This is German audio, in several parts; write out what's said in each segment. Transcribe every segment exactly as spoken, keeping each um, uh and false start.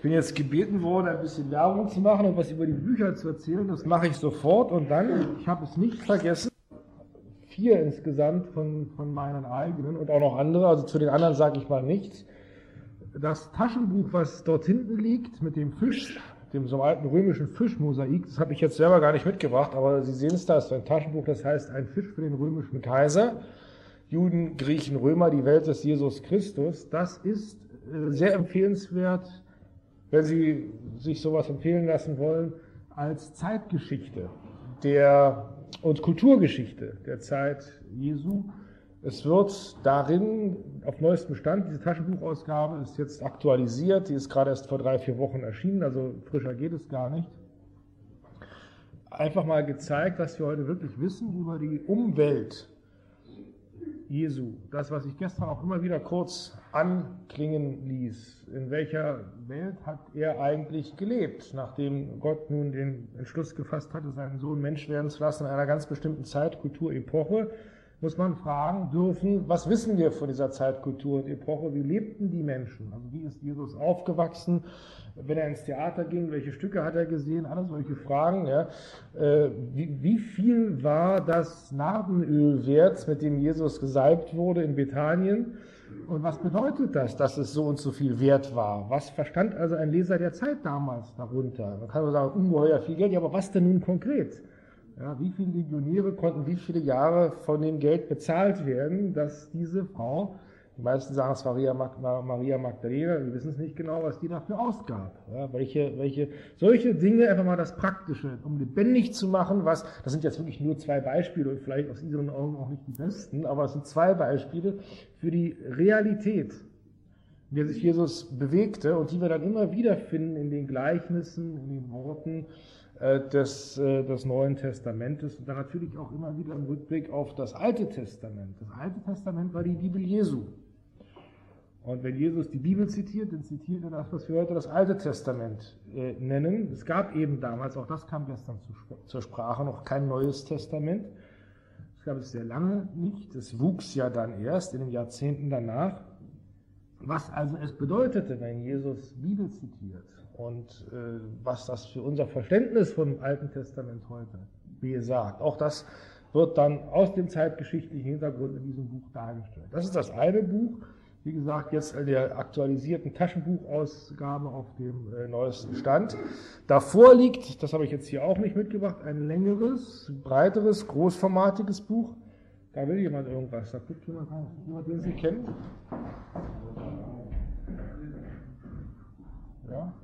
bin jetzt gebeten worden, ein bisschen Werbung zu machen und was über die Bücher zu erzählen. Das mache ich sofort. Und dann, ich habe es nicht vergessen, vier insgesamt von, von meinen eigenen und auch noch andere, also zu den anderen sage ich mal nichts. Das Taschenbuch, was dort hinten liegt, mit dem Fisch, dem so alten römischen Fischmosaik, das habe ich jetzt selber gar nicht mitgebracht, aber Sie sehen es da, es ist ein Taschenbuch, das heißt ein Fisch für den römischen Kaiser. Juden, Griechen, Römer, die Welt des Jesus Christus. Das ist sehr empfehlenswert, wenn Sie sich sowas empfehlen lassen wollen, als Zeitgeschichte der, und Kulturgeschichte der Zeit Jesu. Es wird darin auf neuestem Stand, diese Taschenbuchausgabe ist jetzt aktualisiert, die ist gerade erst vor drei, vier Wochen erschienen, also frischer geht es gar nicht. Einfach mal gezeigt, was wir heute wirklich wissen über die Umwelt Jesu. Das, was ich gestern auch immer wieder kurz anklingen ließ. In welcher Welt hat er eigentlich gelebt, nachdem Gott nun den Entschluss gefasst hatte, seinen Sohn Mensch werden zu lassen in einer ganz bestimmten Zeit, Kultur, Epoche? Muss man fragen dürfen, was wissen wir von dieser Zeit, Kultur und Epoche? Wie lebten die Menschen? Also wie ist Jesus aufgewachsen? Wenn er ins Theater ging, welche Stücke hat er gesehen? Alle solche Fragen. Ja. Wie, wie viel war das Nardenöl wert, mit dem Jesus gesalbt wurde in Bethanien? Und was bedeutet das, dass es so und so viel wert war? Was verstand also ein Leser der Zeit damals darunter? Man kann nur sagen, ungeheuer viel Geld, ja, aber was denn nun konkret? Ja, wie viele Legionäre konnten wie viele Jahre von dem Geld bezahlt werden, dass diese Frau, die meisten sagen es war Maria Magdalena, wir wissen es nicht genau, was die dafür ausgab. Ja, welche, welche, solche Dinge, einfach mal das Praktische, um lebendig zu machen, was, das sind jetzt wirklich nur zwei Beispiele und vielleicht aus Ihren Augen auch nicht die besten, aber es sind zwei Beispiele für die Realität, in der sich Jesus bewegte und die wir dann immer wieder finden in den Gleichnissen, in den Worten Des, des Neuen Testamentes und dann natürlich auch immer wieder im Rückblick auf das Alte Testament. Das Alte Testament war die Bibel Jesu. Und wenn Jesus die Bibel zitiert, dann zitiert er das, was wir heute das Alte Testament äh, nennen. Es gab eben damals, auch das kam gestern zu, zur Sprache, noch kein Neues Testament. Das gab es sehr lange nicht. Es wuchs ja dann erst in den Jahrzehnten danach. Was also es bedeutete, wenn Jesus Bibel zitiert und äh, was das für unser Verständnis vom Alten Testament heute besagt. Auch das wird dann aus dem zeitgeschichtlichen Hintergrund in diesem Buch dargestellt. Das ist das eine Buch, wie gesagt, jetzt in der aktualisierten Taschenbuchausgabe auf dem äh, neuesten Stand. Davor liegt, das habe ich jetzt hier auch nicht mitgebracht, ein längeres, breiteres, großformatiges Buch. Da will jemand irgendwas, da guckt jemand rein. Jemand, den Sie kennen? Ja?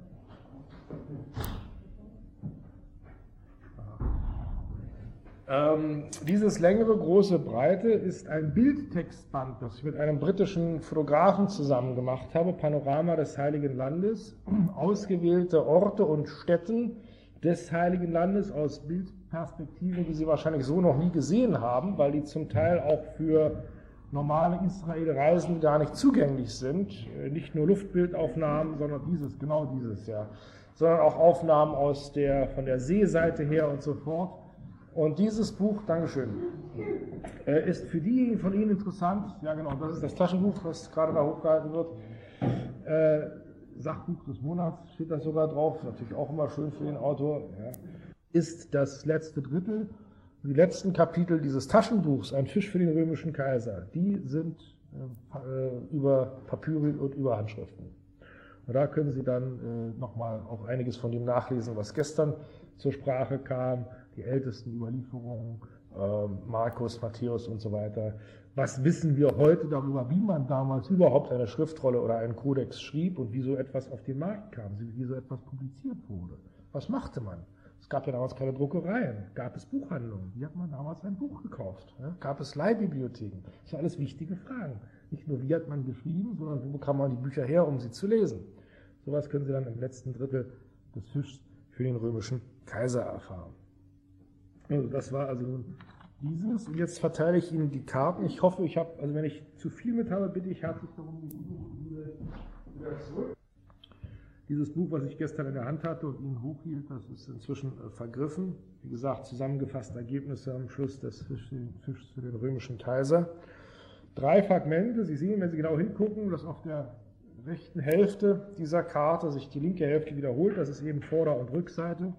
Ähm, dieses längere, große, breite ist ein Bildtextband, das ich mit einem britischen Fotografen zusammen gemacht habe, Panorama des Heiligen Landes, ausgewählte Orte und Stätten des Heiligen Landes aus Bildperspektiven, die Sie wahrscheinlich so noch nie gesehen haben, weil die zum Teil auch für normale Israel-Reisen gar nicht zugänglich sind. Nicht nur Luftbildaufnahmen, sondern dieses, genau dieses, ja. Sondern auch Aufnahmen aus der, von der Seeseite her und so fort. Und dieses Buch, Dankeschön, ist für diejenigen von Ihnen interessant, ja genau, das ist das Taschenbuch, was gerade da hochgehalten wird, äh, Sachbuch des Monats steht da sogar drauf, natürlich auch immer schön für den Autor, ja. Ist das letzte Drittel. Die letzten Kapitel dieses Taschenbuchs, ein Fisch für den römischen Kaiser, die sind äh, über Papyri und über Handschriften. Und da können Sie dann äh, nochmal auch einiges von dem nachlesen, was gestern zur Sprache kam, die ältesten Überlieferungen, äh, Markus, Matthäus und so weiter. Was wissen wir heute darüber, wie man damals überhaupt eine Schriftrolle oder einen Kodex schrieb und wie so etwas auf den Markt kam, wie so etwas publiziert wurde? Was machte man? Es gab ja damals keine Druckereien, gab es Buchhandlungen, wie hat man damals ein Buch gekauft? Ja? Gab es Leihbibliotheken? Das sind alles wichtige Fragen. Nicht nur, wie hat man geschrieben, sondern wo bekam man die Bücher her, um sie zu lesen? Sowas können Sie dann im letzten Drittel des Fischs für den römischen Kaiser erfahren. Also das war also nun dieses. Und jetzt verteile ich Ihnen die Karten. Ich hoffe, ich habe, also wenn ich zu viel mit habe, bitte ich herzlich darum, die wieder zurück. Dieses Buch, was ich gestern in der Hand hatte und Ihnen hochhielt, das ist inzwischen äh, vergriffen. Wie gesagt, zusammengefasste Ergebnisse am Schluss des Fischs für den römischen Kaiser. Drei Fragmente. Sie sehen, wenn Sie genau hingucken, dass auf der rechten Hälfte dieser Karte sich die linke Hälfte wiederholt, das ist eben Vorder- und Rückseite,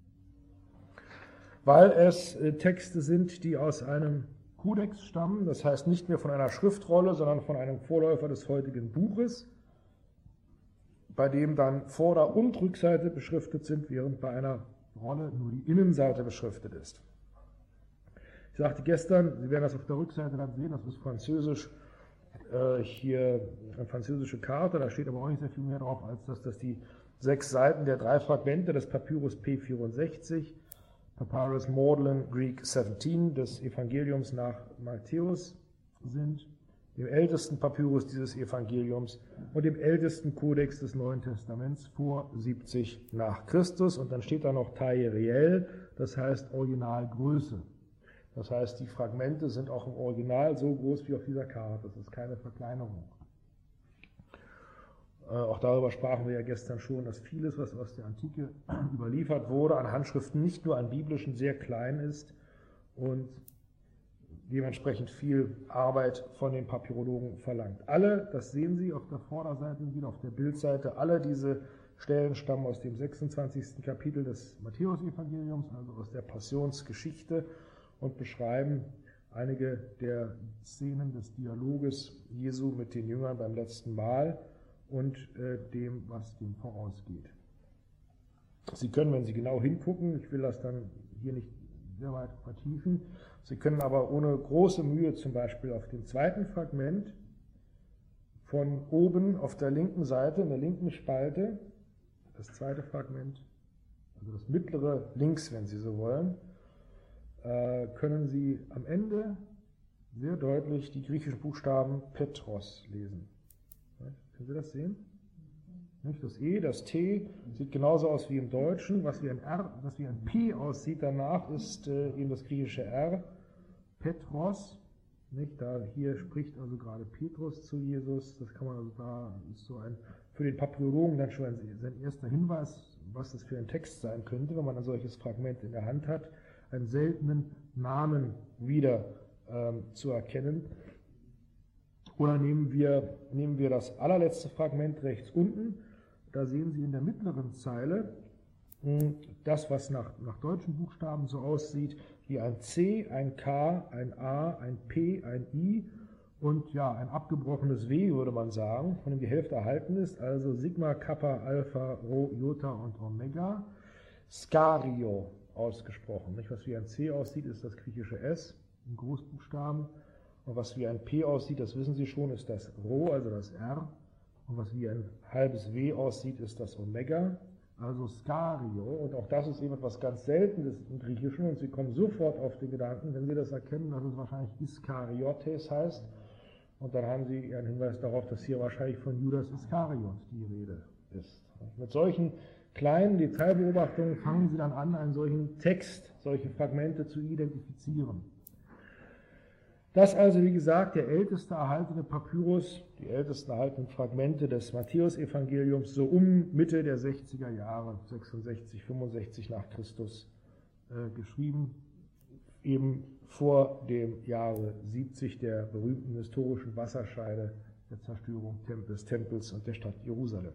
weil es äh, Texte sind, die aus einem Kodex stammen, das heißt nicht mehr von einer Schriftrolle, sondern von einem Vorläufer des heutigen Buches, bei dem dann Vorder- und Rückseite beschriftet sind, während bei einer Rolle nur die Innenseite beschriftet ist. Ich sagte gestern, Sie werden das auf der Rückseite dann sehen, das ist französisch, äh, hier eine französische Karte, da steht aber auch nicht sehr viel mehr drauf, als dass das die sechs Seiten der drei Fragmente des Papyrus P vierundsechzig, Papyrus Magdalen Greek siebzehn des Evangeliums nach Matthäus sind, dem ältesten Papyrus dieses Evangeliums und dem ältesten Kodex des Neuen Testaments vor siebzig nach Christus. Und dann steht da noch Taille réelle, das heißt Originalgröße. Das heißt, die Fragmente sind auch im Original so groß wie auf dieser Karte. Das ist keine Verkleinerung. Äh, auch darüber sprachen wir ja gestern schon, dass vieles, was aus der Antike überliefert wurde, an Handschriften nicht nur an biblischen sehr klein ist und dementsprechend viel Arbeit von den Papyrologen verlangt. Alle, das sehen Sie auf der Vorderseite und wieder auf der Bildseite, alle diese Stellen stammen aus dem sechsundzwanzigsten Kapitel des Matthäus-Evangeliums, also aus der Passionsgeschichte, und beschreiben einige der Szenen des Dialoges Jesu mit den Jüngern beim letzten Mahl und äh, dem, was dem vorausgeht. Sie können, wenn Sie genau hingucken, ich will das dann hier nicht sehr weit vertiefen, Sie können aber ohne große Mühe zum Beispiel auf dem zweiten Fragment von oben auf der linken Seite, in der linken Spalte, das zweite Fragment, also das mittlere links, wenn Sie so wollen, können Sie am Ende sehr deutlich die griechischen Buchstaben Petros lesen. Können Sie das sehen? Das E, das T sieht genauso aus wie im Deutschen. Was wie ein R, was wie ein P aussieht danach, ist eben das griechische R. Petros. Nicht? Da hier spricht also gerade Petrus zu Jesus. Das kann man also da ist so ein für den Papyrologen dann schon ein, sein erster Hinweis, was das für ein Text sein könnte, wenn man ein solches Fragment in der Hand hat, einen seltenen Namen wieder ähm, zu erkennen. Oder nehmen wir, nehmen wir das allerletzte Fragment rechts unten. Da sehen Sie in der mittleren Zeile mh, das, was nach, nach deutschen Buchstaben so aussieht, wie ein C, ein K, ein A, ein P, ein I und ja, ein abgebrochenes W, würde man sagen, von dem die Hälfte erhalten ist, also Sigma, Kappa, Alpha, Rho, Iota und Omega. Skario ausgesprochen. Nicht? Was wie ein C aussieht, ist das griechische S in Großbuchstaben. Und was wie ein P aussieht, das wissen Sie schon, ist das Rho, also das R. Und was wie ein halbes W aussieht, ist das Omega, also Skario. Und auch das ist eben etwas ganz Seltenes im Griechischen. Und Sie kommen sofort auf den Gedanken, wenn Sie das erkennen, dass es wahrscheinlich Iskariotes heißt. Und dann haben Sie einen Hinweis darauf, dass hier wahrscheinlich von Judas Iskariot die Rede ist. Und mit solchen kleinen Detailbeobachtungen fangen Sie dann an, einen solchen Text, solche Fragmente zu identifizieren. Das also, wie gesagt, der älteste erhaltene Papyrus, die ältesten erhaltenen Fragmente des Matthäus-Evangeliums, so um Mitte der sechziger Jahre, sechsundsechzig, fünfundsechzig nach Christus, äh, geschrieben, eben vor dem Jahre siebzig der berühmten historischen Wasserscheide der Zerstörung des Tempels und der Stadt Jerusalem.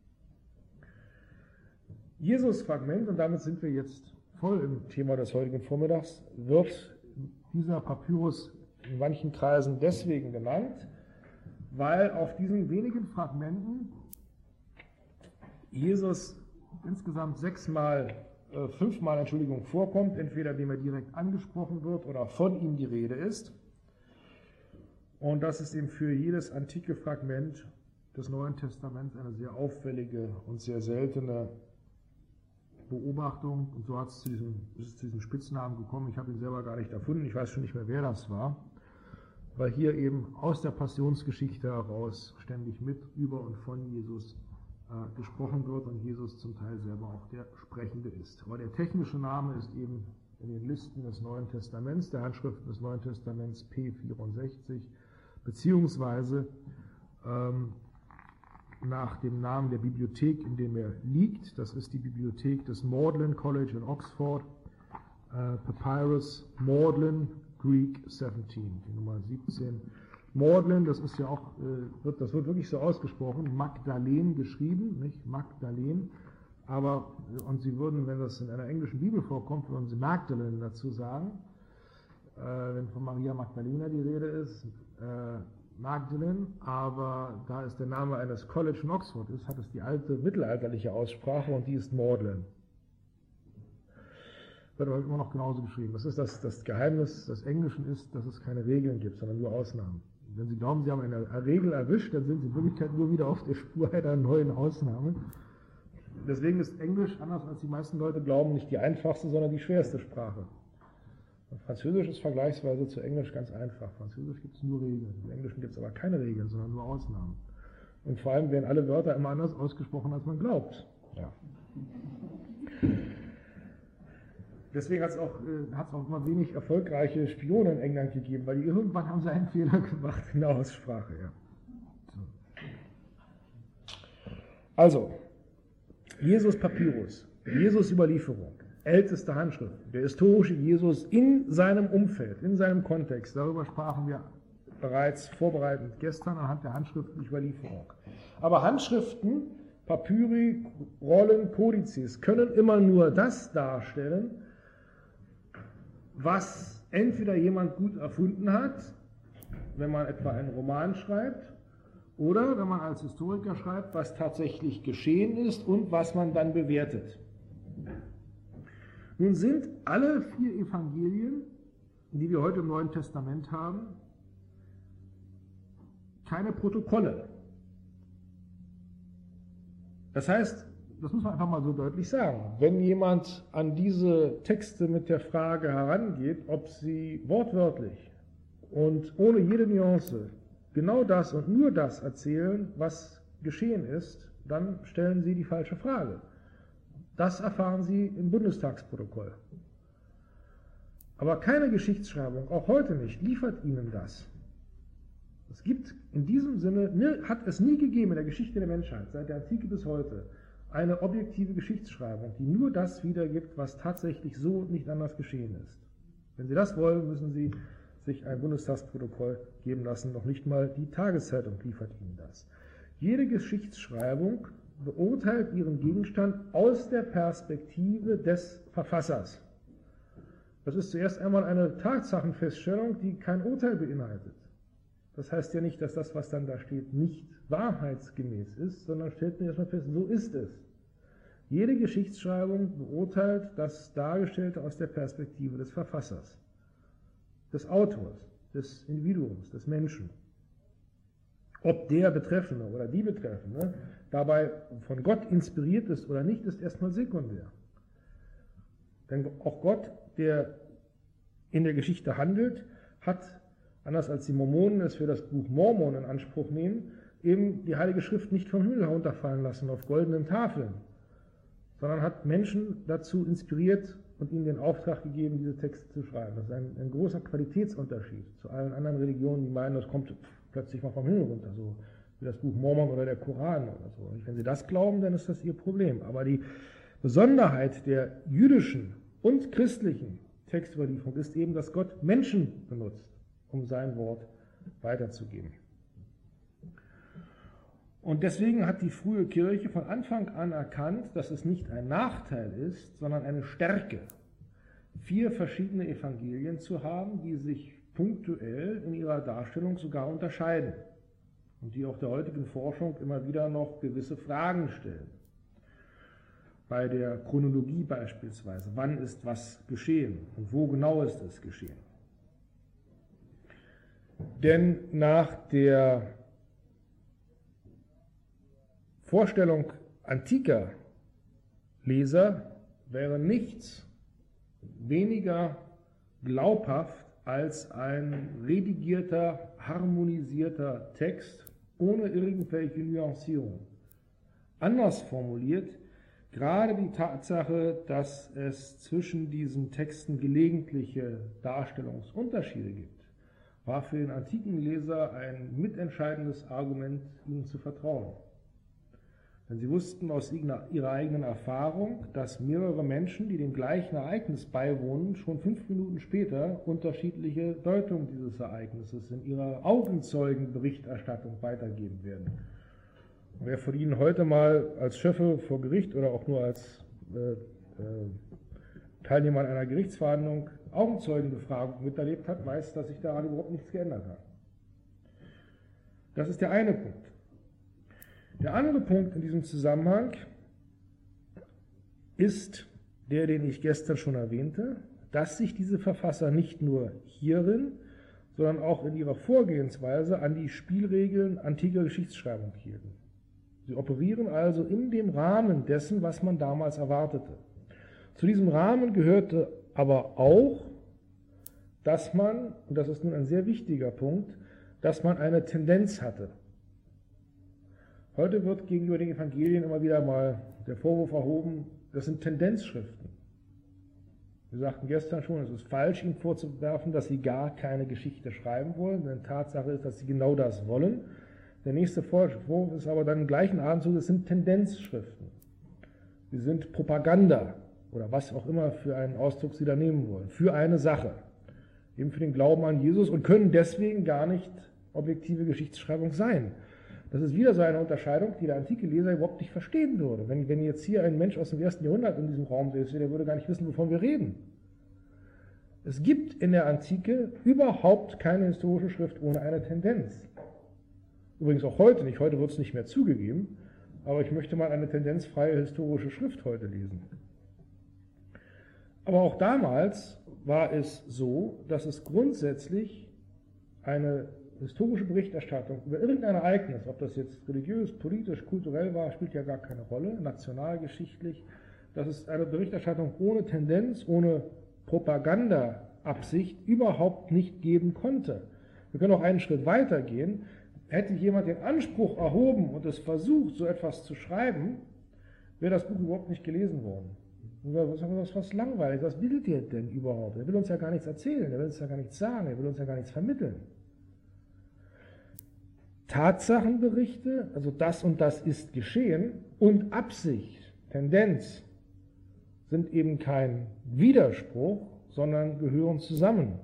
Jesus-Fragment, und damit sind wir jetzt voll im Thema des heutigen Vormittags, wird dieser Papyrus in manchen Kreisen deswegen genannt, weil auf diesen wenigen Fragmenten Jesus insgesamt sechsmal, äh, fünfmal, Entschuldigung, vorkommt, entweder indem er direkt angesprochen wird oder von ihm die Rede ist. Und das ist eben für jedes antike Fragment des Neuen Testaments eine sehr auffällige und sehr seltene Beobachtung. Und so hat es zu diesem, ist es zu diesem Spitznamen gekommen. Ich habe ihn selber gar nicht erfunden, ich weiß schon nicht mehr, wer das war, weil hier eben aus der Passionsgeschichte heraus ständig mit, über und von Jesus äh, gesprochen wird und Jesus zum Teil selber auch der Sprechende ist. Aber der technische Name ist eben in den Listen des Neuen Testaments, der Handschriften des Neuen Testaments P vierundsechzig, beziehungsweise ähm, nach dem Namen der Bibliothek, in dem er liegt. Das ist die Bibliothek des Magdalen College in Oxford, äh, Papyrus Magdalen Greek siebzehn, die Nummer siebzehn Magdalene, das ist ja auch, wird, das wird wirklich so ausgesprochen, Magdalene geschrieben, nicht Magdalene, aber, und Sie würden, wenn das in einer englischen Bibel vorkommt, würden Sie Magdalene dazu sagen, äh, wenn von Maria Magdalena die Rede ist, äh, Magdalene, aber da es der Name eines College in Oxford ist, hat es die alte mittelalterliche Aussprache und die ist Magdalene. Wird aber immer noch genauso geschrieben. Das ist das, das Geheimnis des Englischen ist, dass es keine Regeln gibt, sondern nur Ausnahmen. Wenn Sie glauben, Sie haben eine Regel erwischt, dann sind Sie in Wirklichkeit nur wieder auf der Spur einer neuen Ausnahme. Deswegen ist Englisch, anders als die meisten Leute glauben, nicht die einfachste, sondern die schwerste Sprache. Und Französisch ist vergleichsweise zu Englisch ganz einfach. Französisch gibt es nur Regeln. Im Englischen gibt es aber keine Regeln, sondern nur Ausnahmen. Und vor allem werden alle Wörter immer anders ausgesprochen, als man glaubt. Ja. Deswegen hat es auch, äh, auch immer wenig erfolgreiche Spione in England gegeben, weil die irgendwann haben sie einen Fehler gemacht in der Aussprache. Ja. So. Also, Jesus Papyrus, Jesus Überlieferung, älteste Handschrift, der historische Jesus in seinem Umfeld, in seinem Kontext, darüber sprachen wir bereits vorbereitend gestern anhand der handschriftlichen Überlieferung. Aber Handschriften, Papyri, Rollen, Kodizes können immer nur das darstellen, was entweder jemand gut erfunden hat, wenn man etwa einen Roman schreibt, oder wenn man als Historiker schreibt, was tatsächlich geschehen ist und was man dann bewertet. Nun sind alle vier Evangelien, die wir heute im Neuen Testament haben, keine Protokolle. Das heißt, das muss man einfach mal so deutlich sagen, wenn jemand an diese Texte mit der Frage herangeht, ob sie wortwörtlich und ohne jede Nuance genau das und nur das erzählen, was geschehen ist, dann stellen Sie die falsche Frage. Das erfahren Sie im Bundestagsprotokoll. Aber keine Geschichtsschreibung, auch heute nicht, liefert Ihnen das. Es gibt in diesem Sinne, hat es nie gegeben in der Geschichte der Menschheit, seit der Antike bis heute, eine objektive Geschichtsschreibung, die nur das wiedergibt, was tatsächlich so und nicht anders geschehen ist. Wenn Sie das wollen, müssen Sie sich ein Bundestagsprotokoll geben lassen, noch nicht mal die Tageszeitung liefert Ihnen das. Jede Geschichtsschreibung beurteilt ihren Gegenstand aus der Perspektive des Verfassers. Das ist zuerst einmal eine Tatsachenfeststellung, die kein Urteil beinhaltet. Das heißt ja nicht, dass das, was dann da steht, nicht wahrheitsgemäß ist, sondern stellt mir erstmal fest, so ist es. Jede Geschichtsschreibung beurteilt das Dargestellte aus der Perspektive des Verfassers, des Autors, des Individuums, des Menschen. Ob der Betreffende oder die Betreffende dabei von Gott inspiriert ist oder nicht, ist erstmal sekundär. Denn auch Gott, der in der Geschichte handelt, hat, anders als die Mormonen es für das Buch Mormon in Anspruch nehmen, eben die Heilige Schrift nicht vom Himmel herunterfallen lassen auf goldenen Tafeln, sondern hat Menschen dazu inspiriert und ihnen den Auftrag gegeben, diese Texte zu schreiben. Das ist ein, ein großer Qualitätsunterschied zu allen anderen Religionen, die meinen, das kommt plötzlich mal vom Himmel runter, so wie das Buch Mormon oder der Koran oder so. Und wenn Sie das glauben, dann ist das Ihr Problem. Aber die Besonderheit der jüdischen und christlichen Textüberlieferung ist eben, dass Gott Menschen benutzt, um sein Wort weiterzugeben. Und deswegen hat die frühe Kirche von Anfang an erkannt, dass es nicht ein Nachteil ist, sondern eine Stärke, vier verschiedene Evangelien zu haben, die sich punktuell in ihrer Darstellung sogar unterscheiden und die auch der heutigen Forschung immer wieder noch gewisse Fragen stellen. Bei der Chronologie beispielsweise, wann ist was geschehen und wo genau ist es geschehen. Denn nach der Vorstellung antiker Leser wäre nichts weniger glaubhaft als ein redigierter, harmonisierter Text ohne irgendwelche Nuancierung. Anders formuliert, gerade die Tatsache, dass es zwischen diesen Texten gelegentliche Darstellungsunterschiede gibt, war für den antiken Leser ein mitentscheidendes Argument, ihnen zu vertrauen. Denn sie wussten aus ihrer eigenen Erfahrung, dass mehrere Menschen, die dem gleichen Ereignis beiwohnen, schon fünf Minuten später unterschiedliche Deutungen dieses Ereignisses in ihrer Augenzeugenberichterstattung weitergeben werden. Und wer von Ihnen heute mal als Schöffe vor Gericht oder auch nur als äh, äh, Teilnehmer an einer Gerichtsverhandlung Augenzeugenbefragung miterlebt hat, weiß, dass sich daran überhaupt nichts geändert hat. Das ist der eine Punkt. Der andere Punkt in diesem Zusammenhang ist der, den ich gestern schon erwähnte, dass sich diese Verfasser nicht nur hierin, sondern auch in ihrer Vorgehensweise an die Spielregeln antiker Geschichtsschreibung hielten. Sie operieren also in dem Rahmen dessen, was man damals erwartete. Zu diesem Rahmen gehörte aber auch, dass man, und das ist nun ein sehr wichtiger Punkt, dass man eine Tendenz hatte. Heute wird gegenüber den Evangelien immer wieder mal der Vorwurf erhoben, das sind Tendenzschriften. Wir sagten gestern schon, es ist falsch, ihnen vorzuwerfen, dass sie gar keine Geschichte schreiben wollen, denn Tatsache ist, dass sie genau das wollen. Der nächste Vorwurf ist aber dann im gleichen Atemzug, es sind Tendenzschriften. Sie sind Propaganda oder was auch immer für einen Ausdruck sie da nehmen wollen, für eine Sache, eben für den Glauben an Jesus und können deswegen gar nicht objektive Geschichtsschreibung sein. Das ist wieder so eine Unterscheidung, die der antike Leser überhaupt nicht verstehen würde. Wenn, wenn jetzt hier ein Mensch aus dem ersten Jahrhundert in diesem Raum säße, der würde gar nicht wissen, wovon wir reden. Es gibt in der Antike überhaupt keine historische Schrift ohne eine Tendenz. Übrigens auch heute nicht. Heute wird es nicht mehr zugegeben, aber ich möchte mal eine tendenzfreie historische Schrift heute lesen. Aber auch damals war es so, dass es grundsätzlich eine historische Berichterstattung über irgendein Ereignis, ob das jetzt religiös, politisch, kulturell war, spielt ja gar keine Rolle, nationalgeschichtlich, dass es eine Berichterstattung ohne Tendenz, ohne Propagandaabsicht überhaupt nicht geben konnte. Wir können auch einen Schritt weiter gehen. Hätte jemand den Anspruch erhoben und es versucht, so etwas zu schreiben, wäre das Buch überhaupt nicht gelesen worden. Das ist was langweilig, was will der denn überhaupt? Er will uns ja gar nichts erzählen, er will uns ja gar nichts sagen, er will uns ja gar nichts vermitteln. Tatsachenberichte, also das und das ist geschehen, und Absicht, Tendenz, sind eben kein Widerspruch, sondern gehören zusammen.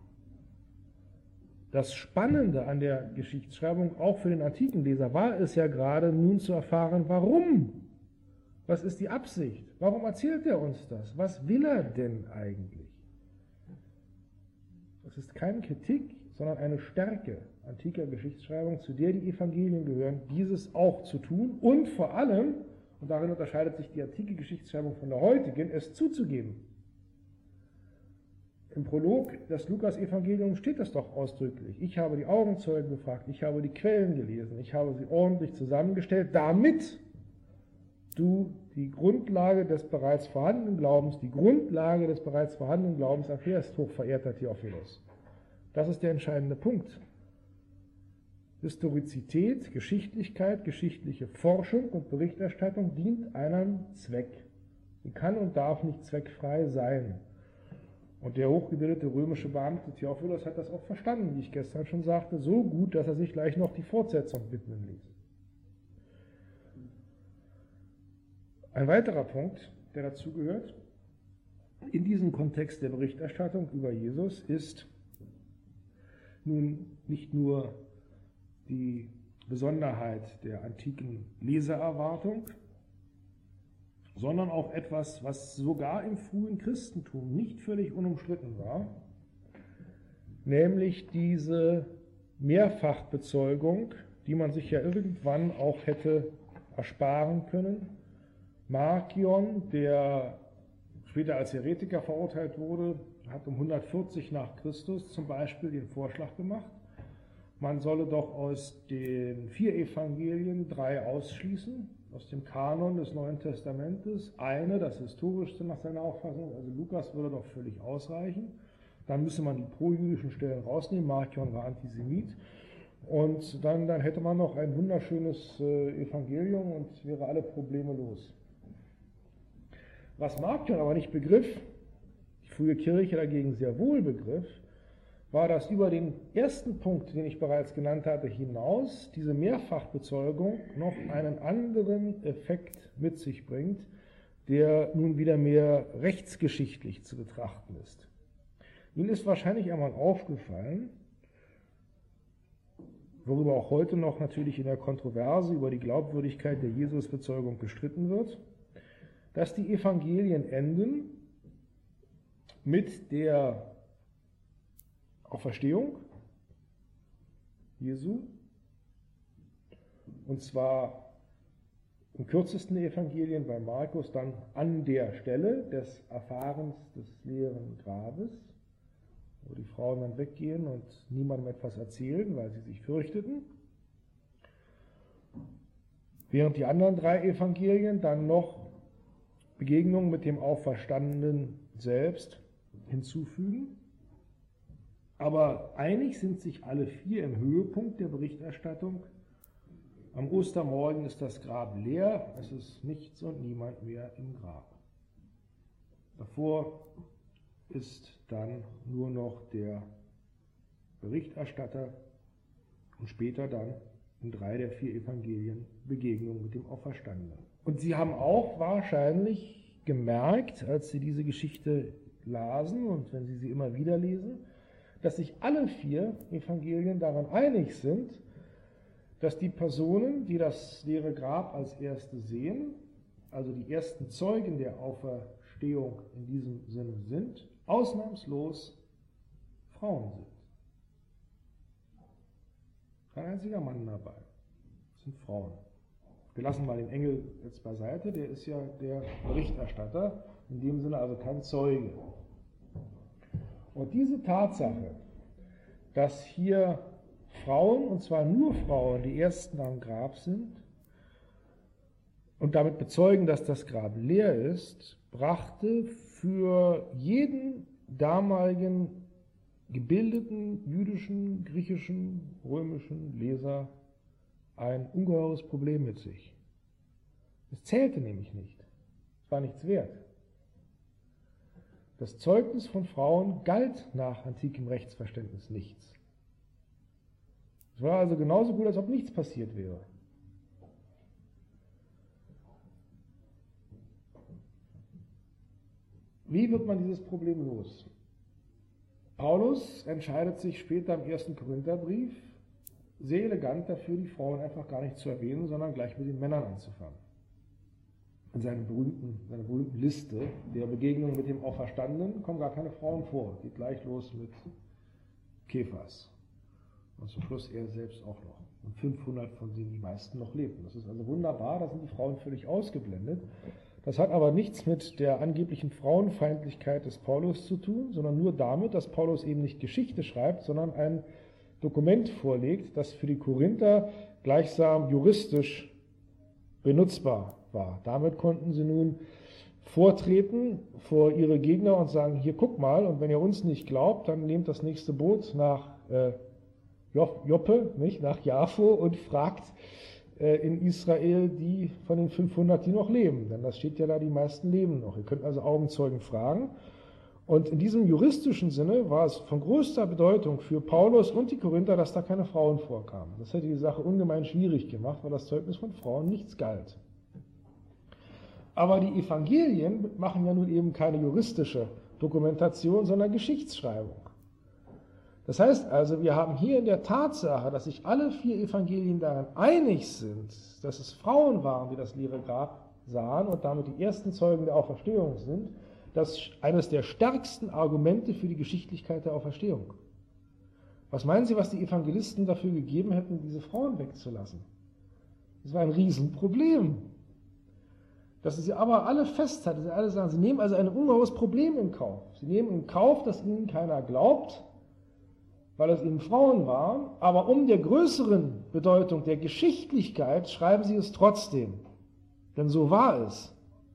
Das Spannende an der Geschichtsschreibung, auch für den antiken Leser, war es ja gerade nun zu erfahren, warum. Was ist die Absicht? Warum erzählt er uns das? Was will er denn eigentlich? Das ist keine Kritik, sondern eine Stärke antiker Geschichtsschreibung, zu der die Evangelien gehören, dieses auch zu tun und vor allem, und darin unterscheidet sich die antike Geschichtsschreibung von der heutigen, es zuzugeben. Im Prolog des Lukas-Evangeliums steht das doch ausdrücklich. Ich habe die Augenzeugen befragt, ich habe die Quellen gelesen, ich habe sie ordentlich zusammengestellt, damit du die Grundlage des bereits vorhandenen Glaubens, die Grundlage des bereits vorhandenen Glaubens erfährst, hochverehrter Theophilus. Das ist der entscheidende Punkt. Historizität, Geschichtlichkeit, geschichtliche Forschung und Berichterstattung dient einem Zweck. Sie kann und darf nicht zweckfrei sein. Und der hochgebildete römische Beamte Theophilus hat das auch verstanden, wie ich gestern schon sagte, so gut, dass er sich gleich noch die Fortsetzung widmen ließ. Ein weiterer Punkt, der dazugehört, in diesem Kontext der Berichterstattung über Jesus, ist nun nicht nur die Besonderheit der antiken Lesererwartung, sondern auch etwas, was sogar im frühen Christentum nicht völlig unumstritten war, nämlich diese Mehrfachbezeugung, die man sich ja irgendwann auch hätte ersparen können. Markion, der später als Heretiker verurteilt wurde, hat um hundertvierzig nach Christus zum Beispiel den Vorschlag gemacht, man solle doch aus den vier Evangelien drei ausschließen, aus dem Kanon des Neuen Testamentes. Eine, das historischste nach seiner Auffassung, also Lukas, würde doch völlig ausreichen. Dann müsse man die projüdischen Stellen rausnehmen, Markion war Antisemit. Und dann, dann hätte man noch ein wunderschönes äh, Evangelium und wäre alle Probleme los. Was Markion aber nicht begriff, die frühe Kirche dagegen sehr wohl begriff, war, dass über den ersten Punkt, den ich bereits genannt hatte, hinaus diese Mehrfachbezeugung noch einen anderen Effekt mit sich bringt, der nun wieder mehr rechtsgeschichtlich zu betrachten ist. Ihnen ist wahrscheinlich einmal aufgefallen, worüber auch heute noch natürlich in der Kontroverse über die Glaubwürdigkeit der Jesusbezeugung gestritten wird, dass die Evangelien enden mit der Auferstehung Jesu, und zwar im kürzesten der Evangelien bei Markus dann an der Stelle des Erfahrens des leeren Grabes, wo die Frauen dann weggehen und niemandem etwas erzählen, weil sie sich fürchteten. Während die anderen drei Evangelien dann noch Begegnungen mit dem Auferstandenen selbst hinzufügen. Aber einig sind sich alle vier im Höhepunkt der Berichterstattung. Am Ostermorgen ist das Grab leer, es ist nichts und niemand mehr im Grab. Davor ist dann nur noch der Berichterstatter und später dann in drei der vier Evangelien Begegnung mit dem Auferstandenen. Und Sie haben auch wahrscheinlich gemerkt, als Sie diese Geschichte lasen und wenn Sie sie immer wieder lesen, dass sich alle vier Evangelien daran einig sind, dass die Personen, die das leere Grab als erste sehen, also die ersten Zeugen der Auferstehung in diesem Sinne sind, ausnahmslos Frauen sind. Kein einziger Mann dabei. Das sind Frauen. Wir lassen mal den Engel jetzt beiseite, der ist ja der Berichterstatter, in dem Sinne also kein Zeuge. Und diese Tatsache, dass hier Frauen, und zwar nur Frauen, die ersten am Grab sind und damit bezeugen, dass das Grab leer ist, brachte für jeden damaligen gebildeten jüdischen, griechischen, römischen Leser ein ungeheures Problem mit sich. Es zählte nämlich nicht. Es war nichts wert. Das Zeugnis von Frauen galt nach antikem Rechtsverständnis nichts. Es war also genauso gut, als ob nichts passiert wäre. Wie wird man dieses Problem los? Paulus entscheidet sich später im ersten Korintherbrief sehr elegant dafür, die Frauen einfach gar nicht zu erwähnen, sondern gleich mit den Männern anzufangen. In seiner berühmten, seiner berühmten Liste der Begegnungen mit dem Auferstandenen kommen gar keine Frauen vor. Geht gleich los mit Kephas. Und zum Schluss er selbst auch noch. Und fünfhundert, von denen die meisten noch lebten. Das ist also wunderbar, da sind die Frauen völlig ausgeblendet. Das hat aber nichts mit der angeblichen Frauenfeindlichkeit des Paulus zu tun, sondern nur damit, dass Paulus eben nicht Geschichte schreibt, sondern ein Dokument vorlegt, das für die Korinther gleichsam juristisch benutzbar war. Damit konnten sie nun vortreten vor ihre Gegner und sagen, hier guck mal, und wenn ihr uns nicht glaubt, dann nehmt das nächste Boot nach äh, Joppe, nicht, nach Jaffo und fragt äh, in Israel die von den fünfhundert, die noch leben. Denn das steht ja da, die meisten leben noch. Ihr könnt also Augenzeugen fragen. Und in diesem juristischen Sinne war es von größter Bedeutung für Paulus und die Korinther, dass da keine Frauen vorkamen. Das hätte die Sache ungemein schwierig gemacht, weil das Zeugnis von Frauen nichts galt. Aber die Evangelien machen ja nun eben keine juristische Dokumentation, sondern Geschichtsschreibung. Das heißt also, wir haben hier in der Tatsache, dass sich alle vier Evangelien daran einig sind, dass es Frauen waren, die das leere Grab sahen und damit die ersten Zeugen der Auferstehung sind, das ist eines der stärksten Argumente für die Geschichtlichkeit der Auferstehung. Was meinen Sie, was die Evangelisten dafür gegeben hätten, diese Frauen wegzulassen? Das war ein Riesenproblem. Dass sie aber alle festhalten, dass sie alle sagen, sie nehmen also ein ungeheures Problem in Kauf. Sie nehmen in Kauf, dass ihnen keiner glaubt, weil es eben Frauen waren, aber um der größeren Bedeutung der Geschichtlichkeit schreiben sie es trotzdem. Denn so war es.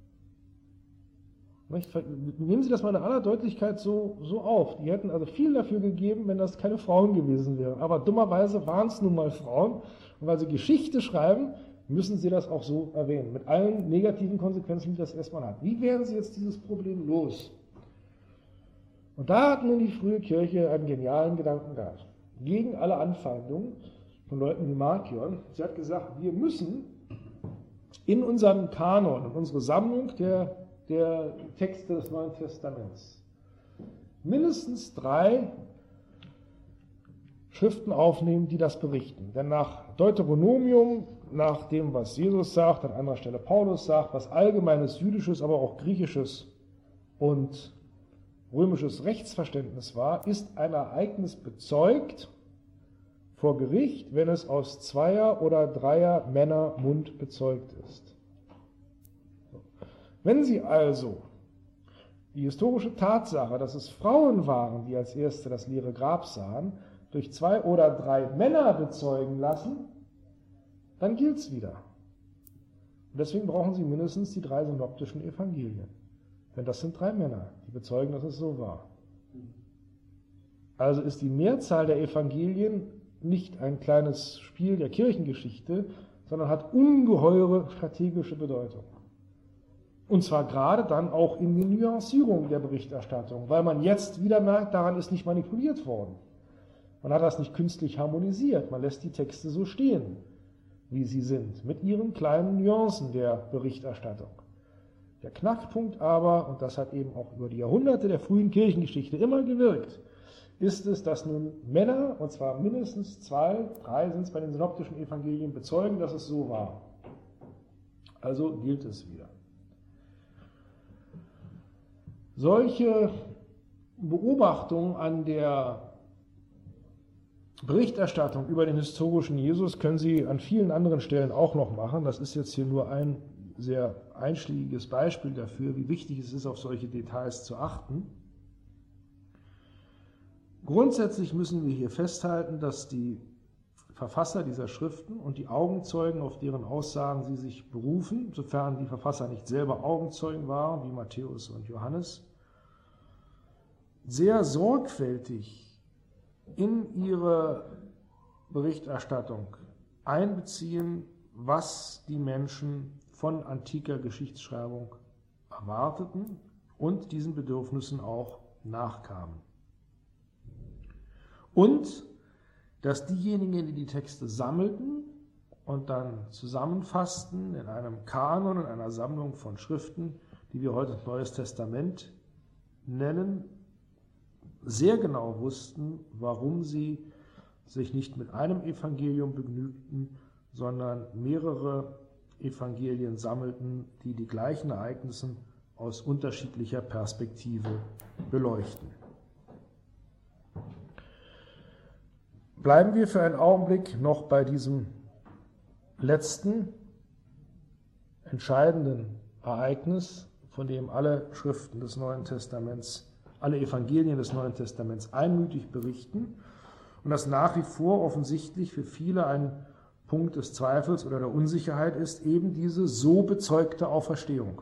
Nehmen Sie das mal in aller Deutlichkeit so, so auf. Die hätten also viel dafür gegeben, wenn das keine Frauen gewesen wären. Aber dummerweise waren es nun mal Frauen. Und weil sie Geschichte schreiben, müssen Sie das auch so erwähnen. Mit allen negativen Konsequenzen, die das erstmal hat. Wie werden Sie jetzt dieses Problem los? Und da hat nun die frühe Kirche einen genialen Gedanken gehabt. Gegen alle Anfeindungen von Leuten wie Markion. Sie hat gesagt, wir müssen in unseren Kanon, in unsere Sammlung der, der Texte des Neuen Testaments mindestens drei Schriften aufnehmen, die das berichten. Denn nach Deuteronomium, nach dem, was Jesus sagt, an anderer Stelle Paulus sagt, was allgemeines jüdisches, aber auch griechisches und römisches Rechtsverständnis war, ist ein Ereignis bezeugt vor Gericht, wenn es aus Zweier- oder Dreier Männer Mund bezeugt ist. Wenn Sie also die historische Tatsache, dass es Frauen waren, die als Erste das leere Grab sahen, durch zwei oder drei Männer bezeugen lassen, dann gilt es wieder. Und deswegen brauchen Sie mindestens die drei synoptischen Evangelien. Denn das sind drei Männer, die bezeugen, dass es so war. Also ist die Mehrzahl der Evangelien nicht ein kleines Spiel der Kirchengeschichte, sondern hat ungeheure strategische Bedeutung. Und zwar gerade dann auch in den Nuancierungen der Berichterstattung, weil man jetzt wieder merkt, daran ist nicht manipuliert worden. Man hat das nicht künstlich harmonisiert, man lässt die Texte so stehen, wie sie sind, mit ihren kleinen Nuancen der Berichterstattung. Der Knackpunkt aber, und das hat eben auch über die Jahrhunderte der frühen Kirchengeschichte immer gewirkt, ist es, dass nun Männer, und zwar mindestens zwei, drei sind es bei den synoptischen Evangelien, bezeugen, dass es so war. Also gilt es wieder. Solche Beobachtungen an der Berichterstattung über den historischen Jesus können Sie an vielen anderen Stellen auch noch machen. Das ist jetzt hier nur ein sehr einschlägiges Beispiel dafür, wie wichtig es ist, auf solche Details zu achten. Grundsätzlich müssen wir hier festhalten, dass die Verfasser dieser Schriften und die Augenzeugen, auf deren Aussagen sie sich berufen, sofern die Verfasser nicht selber Augenzeugen waren, wie Matthäus und Johannes, sehr sorgfältig in ihre Berichterstattung einbeziehen, was die Menschen von antiker Geschichtsschreibung erwarteten und diesen Bedürfnissen auch nachkamen. Und dass diejenigen, die die Texte sammelten und dann zusammenfassten in einem Kanon, in einer Sammlung von Schriften, die wir heute Neues Testament nennen, sehr genau wussten, warum sie sich nicht mit einem Evangelium begnügten, sondern mehrere Evangelien sammelten, die die gleichen Ereignisse aus unterschiedlicher Perspektive beleuchten. Bleiben wir für einen Augenblick noch bei diesem letzten, entscheidenden Ereignis, von dem alle Schriften des Neuen Testaments, alle Evangelien des Neuen Testaments einmütig berichten und das nach wie vor offensichtlich für viele ein Punkt des Zweifels oder der Unsicherheit ist, eben diese so bezeugte Auferstehung.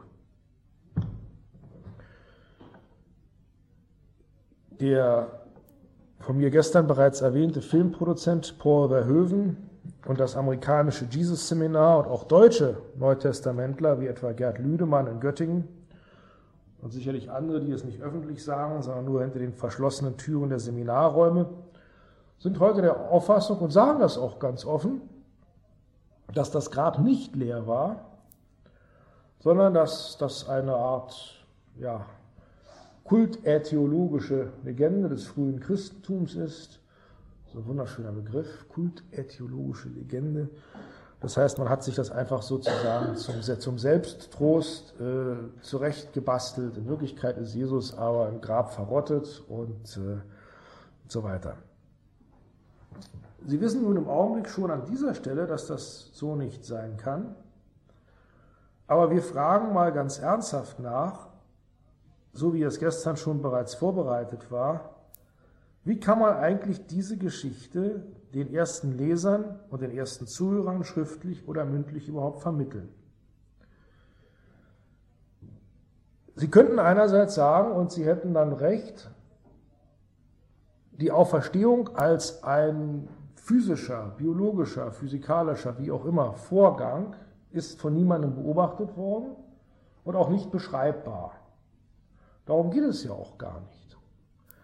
Der von mir gestern bereits erwähnte Filmproduzent Paul Verhoeven und das amerikanische Jesus-Seminar und auch deutsche Neutestamentler wie etwa Gerd Lüdemann in Göttingen und sicherlich andere, die es nicht öffentlich sagen, sondern nur hinter den verschlossenen Türen der Seminarräume, sind heute der Auffassung und sagen das auch ganz offen, dass das Grab nicht leer war, sondern dass das eine Art, ja, kultätiologische Legende des frühen Christentums ist. So ein wunderschöner Begriff, kultätiologische Legende. Das heißt, man hat sich das einfach sozusagen zum, zum Selbsttrost äh, zurechtgebastelt. In Wirklichkeit ist Jesus aber im Grab verrottet und, äh, und so weiter. Sie wissen nun im Augenblick schon an dieser Stelle, dass das so nicht sein kann. Aber wir fragen mal ganz ernsthaft nach, so wie es gestern schon bereits vorbereitet war, wie kann man eigentlich diese Geschichte den ersten Lesern und den ersten Zuhörern schriftlich oder mündlich überhaupt vermitteln? Sie könnten einerseits sagen, und Sie hätten dann recht, die Auferstehung als ein physischer, biologischer, physikalischer, wie auch immer, Vorgang ist von niemandem beobachtet worden und auch nicht beschreibbar. Darum geht es ja auch gar nicht.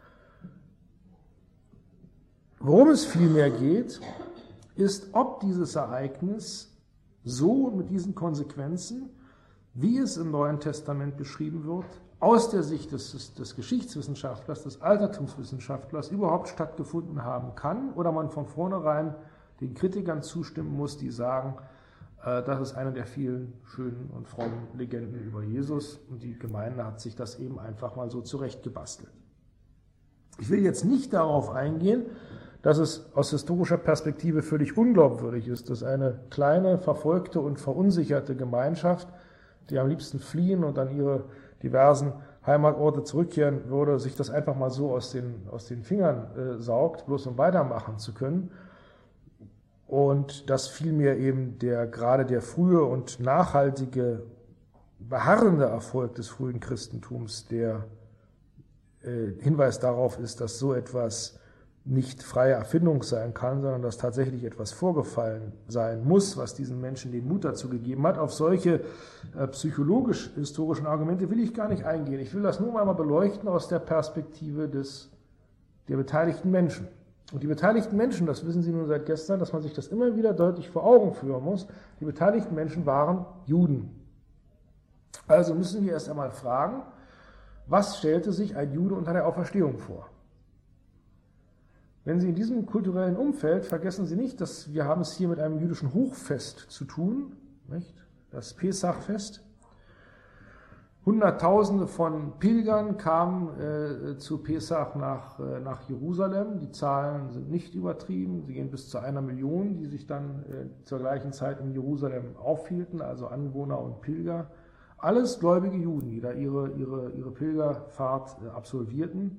Worum es vielmehr geht, ist, ob dieses Ereignis so mit diesen Konsequenzen, wie es im Neuen Testament beschrieben wird, aus der Sicht des, des Geschichtswissenschaftlers, des Altertumswissenschaftlers überhaupt stattgefunden haben kann, oder man von vornherein den Kritikern zustimmen muss, die sagen, äh, das ist eine der vielen schönen und frommen Legenden über Jesus und die Gemeinde hat sich das eben einfach mal so zurechtgebastelt. Ich will jetzt nicht darauf eingehen, dass es aus historischer Perspektive völlig unglaubwürdig ist, dass eine kleine, verfolgte und verunsicherte Gemeinschaft, die am liebsten fliehen und an ihre diversen Heimatorte zurückkehren würde, sich das einfach mal so aus den, aus den Fingern äh, saugt, bloß um weitermachen zu können. Und dass vielmehr eben der, gerade der frühe und nachhaltige, beharrende Erfolg des frühen Christentums der äh, Hinweis darauf ist, dass so etwas nicht freie Erfindung sein kann, sondern dass tatsächlich etwas vorgefallen sein muss, was diesen Menschen den Mut dazu gegeben hat. Auf solche äh, psychologisch-historischen Argumente will ich gar nicht eingehen. Ich will das nur einmal beleuchten aus der Perspektive des, der beteiligten Menschen. Und die beteiligten Menschen, das wissen Sie nun seit gestern, dass man sich das immer wieder deutlich vor Augen führen muss, die beteiligten Menschen waren Juden. Also müssen wir erst einmal fragen, was stellte sich ein Jude unter der Auferstehung vor? Wenn Sie in diesem kulturellen Umfeld, vergessen Sie nicht, dass wir haben es hier mit einem jüdischen Hochfest zu tun, nicht? Das Pesachfest. Hunderttausende von Pilgern kamen äh, zu Pesach nach, äh, nach Jerusalem. Die Zahlen sind nicht übertrieben. Sie gehen bis zu einer Million, die sich dann äh, zur gleichen Zeit in Jerusalem aufhielten, also Anwohner und Pilger. Alles gläubige Juden, die da ihre, ihre, ihre Pilgerfahrt äh, absolvierten.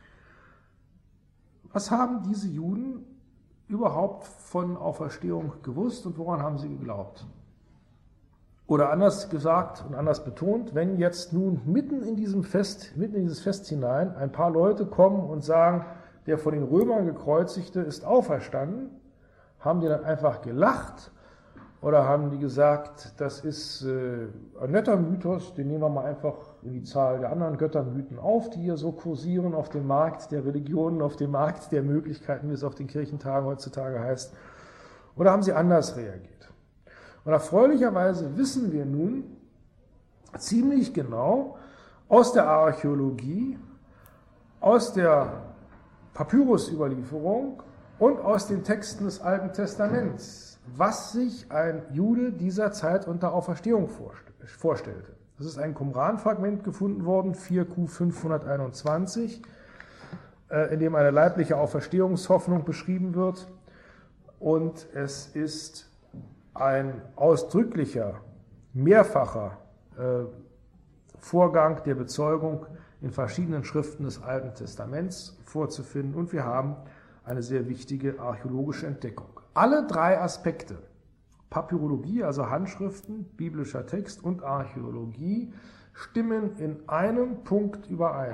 Was haben diese Juden überhaupt von Auferstehung gewusst und woran haben sie geglaubt? Oder anders gesagt und anders betont, wenn jetzt nun mitten in diesem Fest, mitten in dieses Fest hinein ein paar Leute kommen und sagen, der von den Römern gekreuzigte ist auferstanden, haben die dann einfach gelacht oder haben die gesagt, das ist äh, ein netter Mythos, den nehmen wir mal einfach in die Zahl der anderen Göttermythen auf, die hier so kursieren auf dem Markt der Religionen, auf dem Markt der Möglichkeiten, wie es auf den Kirchentagen heutzutage heißt, oder haben sie anders reagiert? Und erfreulicherweise wissen wir nun ziemlich genau aus der Archäologie, aus der Papyrusüberlieferung und aus den Texten des Alten Testaments, was sich ein Jude dieser Zeit unter Auferstehung vorstellte. Das ist ein Qumran-Fragment gefunden worden, vier Q fünfhunderteinundzwanzig, in dem eine leibliche Auferstehungshoffnung beschrieben wird. Und es ist ein ausdrücklicher, mehrfacher äh, Vorgang der Bezeugung in verschiedenen Schriften des Alten Testaments vorzufinden. Und wir haben eine sehr wichtige archäologische Entdeckung. Alle drei Aspekte, Papyrologie, also Handschriften, biblischer Text und Archäologie, stimmen in einem Punkt überein.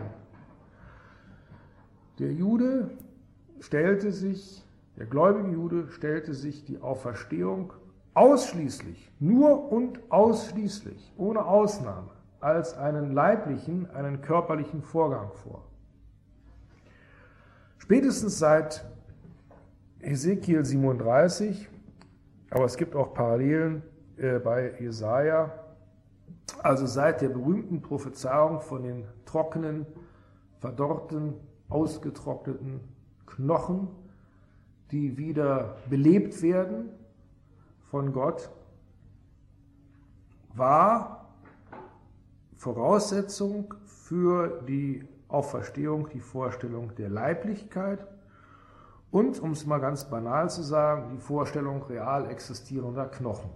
Der Jude stellte sich, der gläubige Jude stellte sich die Auferstehung ausschließlich, nur und ausschließlich, ohne Ausnahme, als einen leiblichen, einen körperlichen Vorgang vor. Spätestens seit Hesekiel siebenunddreißig, aber es gibt auch Parallelen äh, bei Jesaja, also seit der berühmten Prophezeiung von den trockenen, verdorrten, ausgetrockneten Knochen, die wieder belebt werden von Gott, war Voraussetzung für die Auferstehung die Vorstellung der Leiblichkeit und, um es mal ganz banal zu sagen, die Vorstellung real existierender Knochen.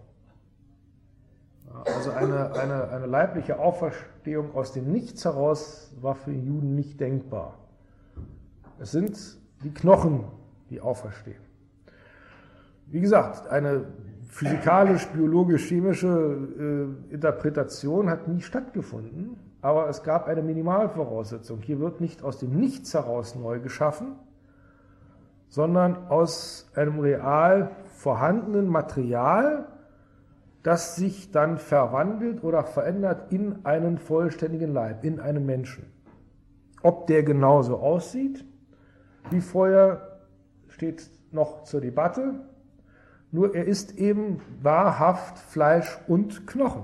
Also eine, eine, eine leibliche Auferstehung aus dem Nichts heraus war für die Juden nicht denkbar. Es sind die Knochen, die auferstehen. Wie gesagt, eine physikalisch, biologisch, chemische äh, Interpretation hat nie stattgefunden, aber es gab eine Minimalvoraussetzung. Hier wird nicht aus dem Nichts heraus neu geschaffen, sondern aus einem real vorhandenen Material, das sich dann verwandelt oder verändert in einen vollständigen Leib, in einen Menschen. Ob der genauso aussieht wie vorher, steht noch zur Debatte, nur er ist eben wahrhaft Fleisch und Knochen.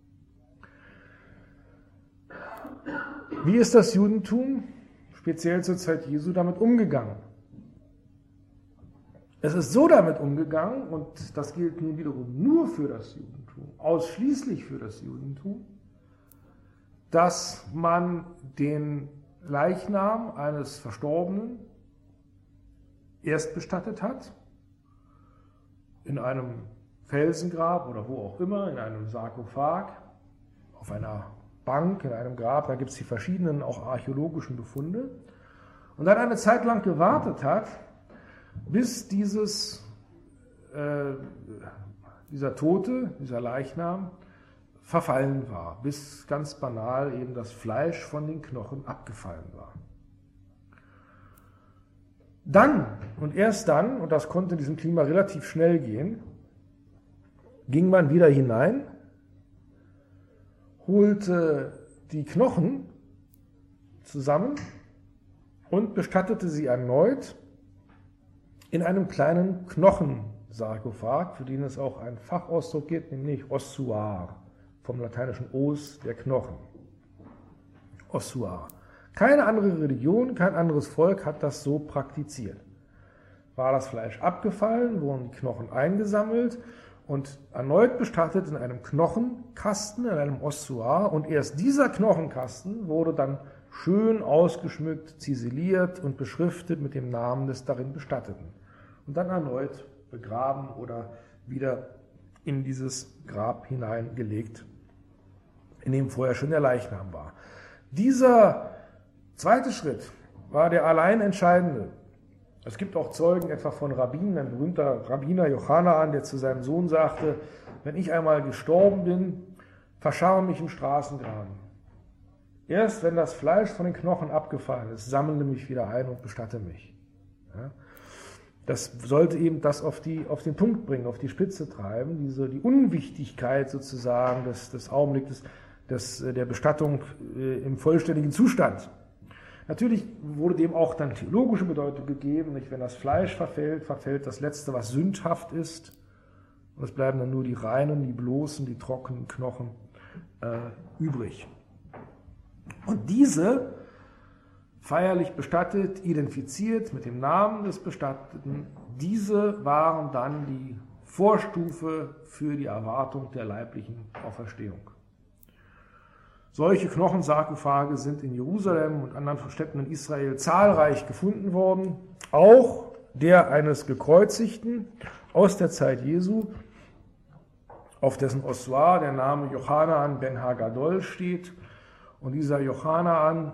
Wie ist das Judentum, speziell zur Zeit Jesu, damit umgegangen? Es ist so damit umgegangen, und das gilt nun wiederum nur für das Judentum, ausschließlich für das Judentum, dass man den Leichnam eines Verstorbenen erst bestattet hat, in einem Felsengrab oder wo auch immer, in einem Sarkophag, auf einer Bank, in einem Grab, da gibt es die verschiedenen auch archäologischen Befunde, und dann eine Zeit lang gewartet hat, bis dieses, äh, dieser Tote, dieser Leichnam, verfallen war, bis ganz banal eben das Fleisch von den Knochen abgefallen war. Dann, und erst dann, und das konnte in diesem Klima relativ schnell gehen, ging man wieder hinein, holte die Knochen zusammen und bestattete sie erneut in einem kleinen Knochensarkophag, für den es auch einen Fachausdruck gibt, nämlich Ossuar, vom lateinischen Os, der Knochen. Ossuar. Keine andere Religion, kein anderes Volk hat das so praktiziert. War das Fleisch abgefallen, wurden die Knochen eingesammelt und erneut bestattet in einem Knochenkasten, in einem Ossuar, und erst dieser Knochenkasten wurde dann schön ausgeschmückt, ziseliert und beschriftet mit dem Namen des darin Bestatteten und dann erneut begraben oder wieder in dieses Grab hineingelegt, in dem vorher schon der Leichnam war. Dieser zweite Schritt war der allein entscheidende. Es gibt auch Zeugen, etwa von Rabbinen, ein berühmter Rabbiner Jochanan, der zu seinem Sohn sagte: Wenn ich einmal gestorben bin, verscharre mich im Straßengraben. Erst wenn das Fleisch von den Knochen abgefallen ist, sammle mich wieder ein und bestatte mich. Ja? Das sollte eben das auf, die, auf den Punkt bringen, auf die Spitze treiben, diese, die Unwichtigkeit sozusagen des, des Augenblicks des, der Bestattung äh, im vollständigen Zustand. Natürlich wurde dem auch dann theologische Bedeutung gegeben. Nicht? Wenn das Fleisch verfällt, verfällt das Letzte, was sündhaft ist. Und es bleiben dann nur die reinen, die bloßen, die trockenen Knochen äh, übrig. Und diese, feierlich bestattet, identifiziert mit dem Namen des Bestatteten, diese waren dann die Vorstufe für die Erwartung der leiblichen Auferstehung. Solche Knochensarkophage sind in Jerusalem und anderen Städten in Israel zahlreich gefunden worden. Auch der eines Gekreuzigten aus der Zeit Jesu, auf dessen Ossuar der Name Jochanan ben Hagadol steht. Und dieser Jochanan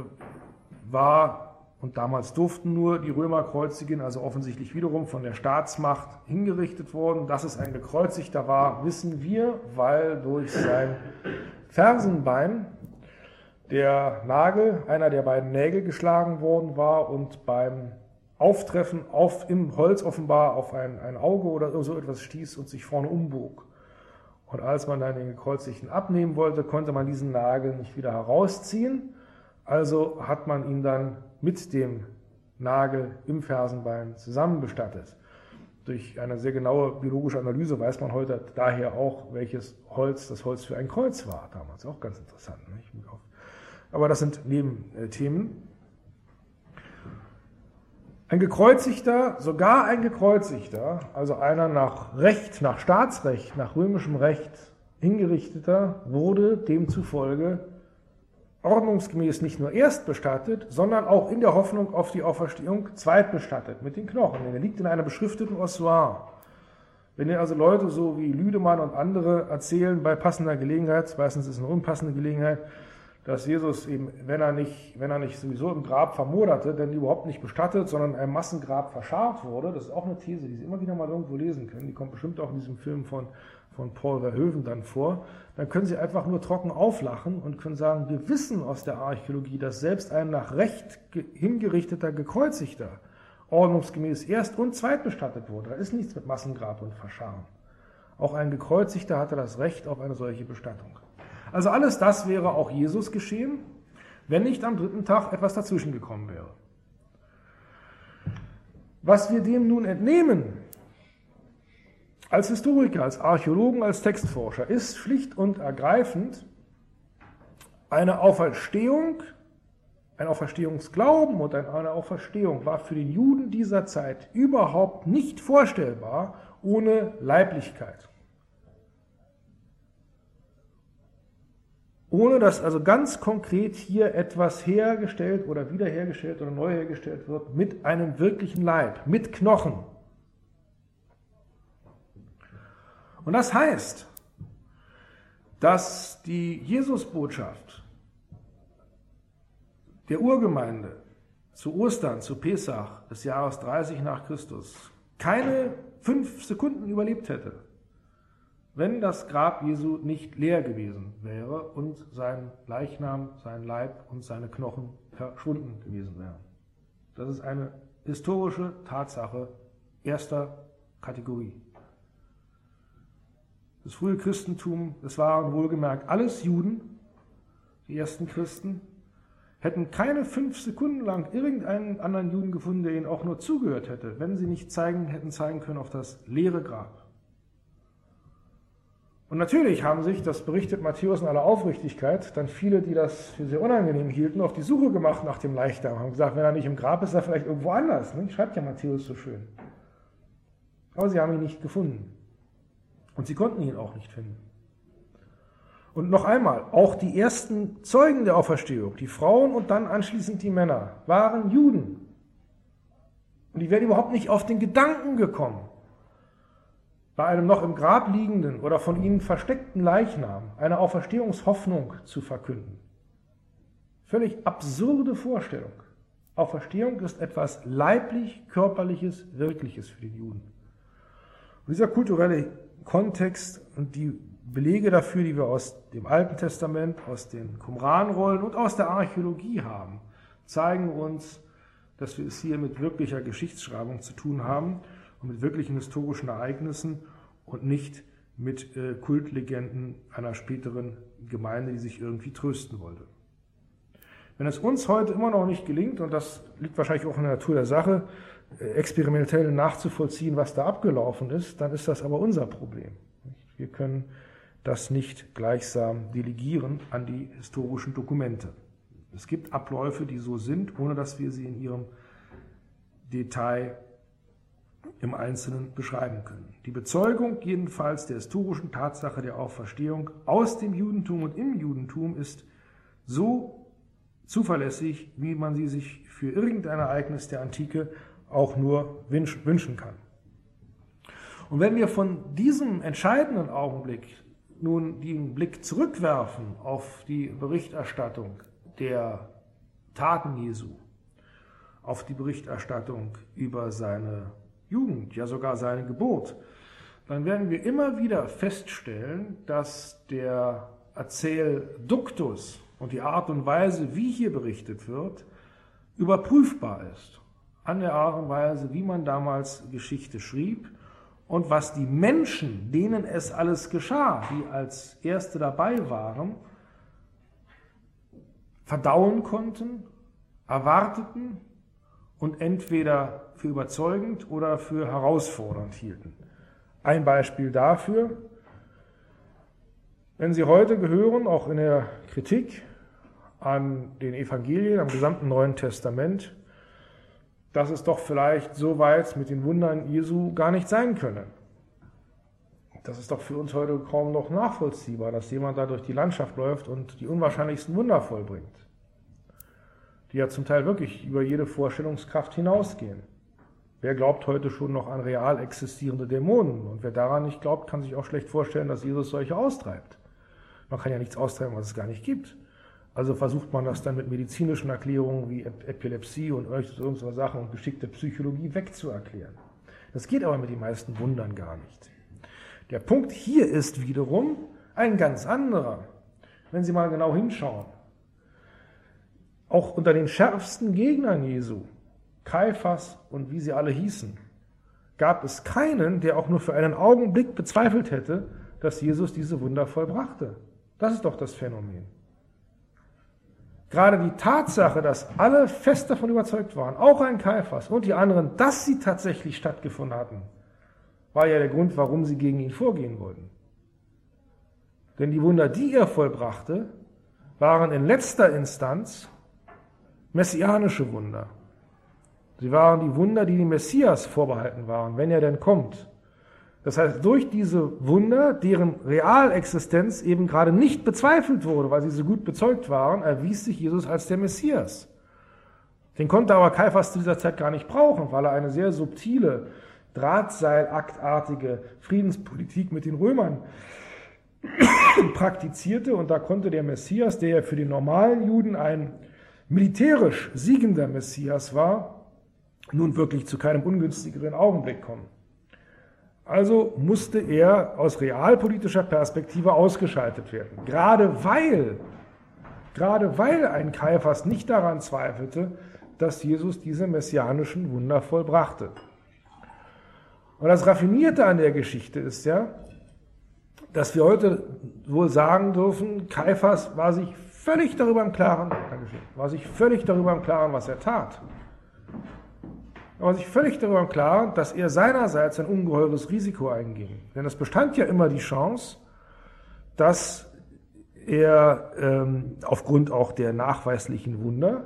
war, und damals durften nur die Römer kreuzigen, also offensichtlich wiederum von der Staatsmacht hingerichtet worden. Dass es ein Gekreuzigter war, wissen wir, weil durch sein Fersenbein der Nagel, einer der beiden Nägel geschlagen worden war und beim Auftreffen auf, im Holz offenbar auf ein, ein Auge oder so etwas stieß und sich vorne umbog. Und als man dann den Gekreuzigten abnehmen wollte, konnte man diesen Nagel nicht wieder herausziehen. Also hat man ihn dann mit dem Nagel im Fersenbein zusammen bestattet. Durch eine sehr genaue biologische Analyse weiß man heute daher auch, welches Holz das Holz für ein Kreuz war. Damals auch ganz interessant. Nicht? Aber das sind Nebenthemen. Ein Gekreuzigter, sogar ein Gekreuzigter, also einer nach Recht, nach Staatsrecht, nach römischem Recht hingerichteter, wurde demzufolge ordnungsgemäß nicht nur erst bestattet, sondern auch in der Hoffnung auf die Auferstehung zweitbestattet mit den Knochen. Denn er liegt in einer beschrifteten Ossuar. Wenn ihr also Leute so wie Lüdemann und andere erzählen bei passender Gelegenheit, meistens ist es eine unpassende Gelegenheit, dass Jesus eben, wenn er nicht, wenn er nicht sowieso im Grab vermoderte, denn überhaupt nicht bestattet, sondern in einem Massengrab verscharrt wurde, das ist auch eine These, die Sie immer wieder mal irgendwo lesen können, die kommt bestimmt auch in diesem Film von, von Paul Verhoeven dann vor, dann können Sie einfach nur trocken auflachen und können sagen, wir wissen aus der Archäologie, dass selbst ein nach Recht hingerichteter Gekreuzigter ordnungsgemäß erst- und zweitbestattet wurde. Da ist nichts mit Massengrab und Verscharren. Auch ein Gekreuzigter hatte das Recht auf eine solche Bestattung. Also alles das wäre auch Jesus geschehen, wenn nicht am dritten Tag etwas dazwischen gekommen wäre. Was wir dem nun entnehmen, als Historiker, als Archäologen, als Textforscher, ist schlicht und ergreifend eine Auferstehung, ein Auferstehungsglauben und eine Auferstehung war für den Juden dieser Zeit überhaupt nicht vorstellbar ohne Leiblichkeit. Ohne dass also ganz konkret hier etwas hergestellt oder wiederhergestellt oder neu hergestellt wird mit einem wirklichen Leib, mit Knochen. Und das heißt, dass die Jesusbotschaft der Urgemeinde zu Ostern, zu Pesach des Jahres dreißig nach Christus keine fünf Sekunden überlebt hätte, wenn das Grab Jesu nicht leer gewesen wäre und sein Leichnam, sein Leib und seine Knochen verschwunden gewesen wären. Das ist eine historische Tatsache erster Kategorie. Das frühe Christentum, das waren wohlgemerkt alles Juden, die ersten Christen, hätten keine fünf Sekunden lang irgendeinen anderen Juden gefunden, der ihnen auch nur zugehört hätte, wenn sie nicht zeigen, hätten zeigen können auf das leere Grab. Und natürlich haben sich, das berichtet Matthäus in aller Aufrichtigkeit, dann viele, die das für sehr unangenehm hielten, auf die Suche gemacht nach dem Leichnam. Haben gesagt, wenn er nicht im Grab ist, ist er vielleicht irgendwo anders. Ne? Schreibt ja Matthäus so schön. Aber sie haben ihn nicht gefunden. Und sie konnten ihn auch nicht finden. Und noch einmal, auch die ersten Zeugen der Auferstehung, die Frauen und dann anschließend die Männer, waren Juden. Und die wären überhaupt nicht auf den Gedanken gekommen, bei einem noch im Grab liegenden oder von ihnen versteckten Leichnam eine Auferstehungshoffnung zu verkünden. Völlig absurde Vorstellung. Auferstehung ist etwas leiblich, körperliches, wirkliches für den Juden. Und dieser kulturelle Kontext und die Belege dafür, die wir aus dem Alten Testament, aus den Qumran-Rollen und aus der Archäologie haben, zeigen uns, dass wir es hier mit wirklicher Geschichtsschreibung zu tun haben und mit wirklichen historischen Ereignissen und nicht mit äh, Kultlegenden einer späteren Gemeinde, die sich irgendwie trösten wollte. Wenn es uns heute immer noch nicht gelingt, und das liegt wahrscheinlich auch in der Natur der Sache, äh, experimentell nachzuvollziehen, was da abgelaufen ist, dann ist das aber unser Problem. Wir können das nicht gleichsam delegieren an die historischen Dokumente. Es gibt Abläufe, die so sind, ohne dass wir sie in ihrem Detail im Einzelnen beschreiben können. Die Bezeugung jedenfalls der historischen Tatsache der Auferstehung aus dem Judentum und im Judentum ist so zuverlässig, wie man sie sich für irgendein Ereignis der Antike auch nur wünschen kann. Und wenn wir von diesem entscheidenden Augenblick nun den Blick zurückwerfen auf die Berichterstattung der Taten Jesu, auf die Berichterstattung über seine Jugend, ja sogar seine Geburt, dann werden wir immer wieder feststellen, dass der Erzählduktus und die Art und Weise, wie hier berichtet wird, überprüfbar ist. An der Art und Weise, wie man damals Geschichte schrieb und was die Menschen, denen es alles geschah, die als Erste dabei waren, verdauen konnten, erwarteten und entweder für überzeugend oder für herausfordernd hielten. Ein Beispiel dafür, wenn Sie heute gehören, auch in der Kritik an den Evangelien, am gesamten Neuen Testament, dass es doch vielleicht so weit mit den Wundern Jesu gar nicht sein könne. Das ist doch für uns heute kaum noch nachvollziehbar, dass jemand da durch die Landschaft läuft und die unwahrscheinlichsten Wunder vollbringt, die ja zum Teil wirklich über jede Vorstellungskraft hinausgehen. Wer glaubt heute schon noch an real existierende Dämonen? Und wer daran nicht glaubt, kann sich auch schlecht vorstellen, dass Jesus solche austreibt. Man kann ja nichts austreiben, was es gar nicht gibt. Also versucht man das dann mit medizinischen Erklärungen wie Epilepsie und irgendwelche Sachen und geschickte Psychologie wegzuerklären. Das geht aber mit den meisten Wundern gar nicht. Der Punkt hier ist wiederum ein ganz anderer. Wenn Sie mal genau hinschauen, auch unter den schärfsten Gegnern Jesu, Kaiphas und wie sie alle hießen, gab es keinen, der auch nur für einen Augenblick bezweifelt hätte, dass Jesus diese Wunder vollbrachte. Das ist doch das Phänomen. gerade die Tatsache, dass alle fest davon überzeugt waren, auch ein Kaiphas und die anderen, dass sie tatsächlich stattgefunden hatten, war ja der Grund, warum sie gegen ihn vorgehen wollten. Denn die Wunder, die er vollbrachte, waren in letzter Instanz messianische Wunder. Sie waren die Wunder, die dem Messias vorbehalten waren, wenn er denn kommt. Das heißt, durch diese Wunder, deren Realexistenz eben gerade nicht bezweifelt wurde, weil sie so gut bezeugt waren, erwies sich Jesus als der Messias. Den konnte aber Kaiphas zu dieser Zeit gar nicht brauchen, weil er eine sehr subtile, Drahtseilaktartige Friedenspolitik mit den Römern praktizierte. Und da konnte der Messias, der ja für den normalen Juden ein militärisch siegender Messias war, nun wirklich zu keinem ungünstigeren Augenblick kommen. Also musste er aus realpolitischer Perspektive ausgeschaltet werden. Gerade weil, gerade weil ein Kaiphas nicht daran zweifelte, dass Jesus diese messianischen Wunder vollbrachte. Und das Raffinierte an der Geschichte ist ja, dass wir heute wohl sagen dürfen, Kaiphas war sich völlig darüber im Klaren, war sich völlig darüber im Klaren, was er tat. Er war sich völlig darüber im Klaren, dass er seinerseits ein ungeheures Risiko einging. Denn es bestand ja immer die Chance, dass er ähm, aufgrund auch der nachweislichen Wunder,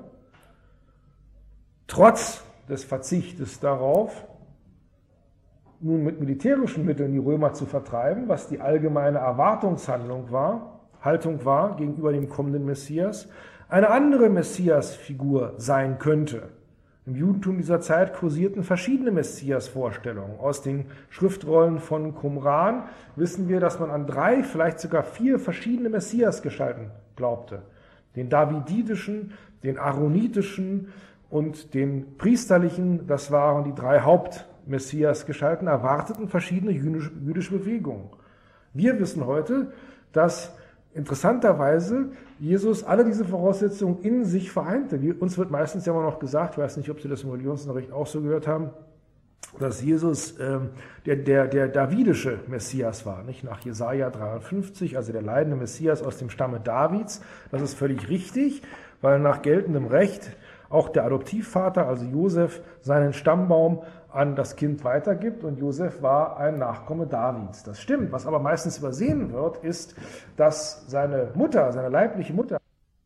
trotz des Verzichtes darauf, nun mit militärischen Mitteln die Römer zu vertreiben, was die allgemeine Erwartungshandlung war, Haltung war gegenüber dem kommenden Messias, eine andere Messiasfigur sein könnte. Im Judentum dieser Zeit kursierten verschiedene Messias-Vorstellungen. Aus den Schriftrollen von Qumran wissen wir, dass man an drei, vielleicht sogar vier verschiedene Messiasgestalten glaubte. Den daviditischen, den aaronitischen und den priesterlichen, das waren die drei Hauptmessiasgestalten, erwarteten verschiedene jüdische Bewegungen. Wir wissen heute, dass interessanterweise Jesus alle diese Voraussetzungen in sich vereinte. Uns wird meistens ja immer noch gesagt, ich weiß nicht, ob Sie das im Religionsunterricht auch so gehört haben, dass Jesus ähm, der, der, der davidische Messias war, nicht nach Jesaja dreiundfünfzig, also der leidende Messias aus dem Stamme Davids. Das ist völlig richtig, weil nach geltendem Recht auch der Adoptivvater, also Josef, seinen Stammbaum an das Kind weitergibt und Josef war ein Nachkomme Davids. Das stimmt. Was aber meistens übersehen wird, ist, dass seine Mutter, seine leibliche Mutter,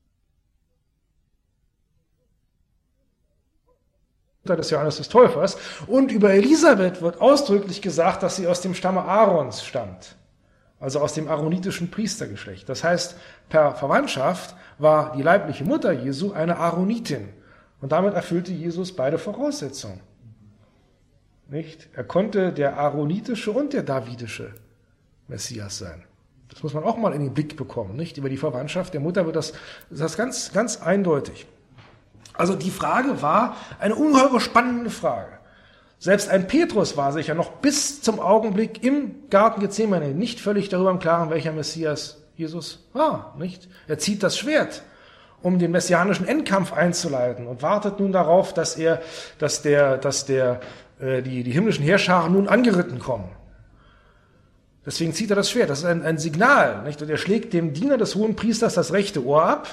des Johannes des Täufers, und über Elisabeth wird ausdrücklich gesagt, dass sie aus dem Stamme Aarons stammt, also aus dem aaronitischen Priestergeschlecht. Das heißt, per Verwandtschaft war die leibliche Mutter Jesu eine Aaronitin und damit erfüllte Jesus beide Voraussetzungen. Nicht? Er konnte der aaronitische und der davidische Messias sein. Das muss man auch mal in den Blick bekommen. Nicht? Über die Verwandtschaft der Mutter wird das, das ganz, ganz eindeutig. Also die Frage war eine ungeheure spannende Frage. Selbst ein Petrus war sich ja noch bis zum Augenblick im Garten Gethsemane nicht völlig darüber im Klaren, welcher Messias Jesus war. Nicht? Er zieht das Schwert, um den messianischen Endkampf einzuleiten und wartet nun darauf, dass er, dass der, dass der Die, die himmlischen Heerscharen nun angeritten kommen. Deswegen zieht er das Schwert. Das ist ein, ein Signal. Nicht? Und er schlägt dem Diener des Hohenpriesters das rechte Ohr ab.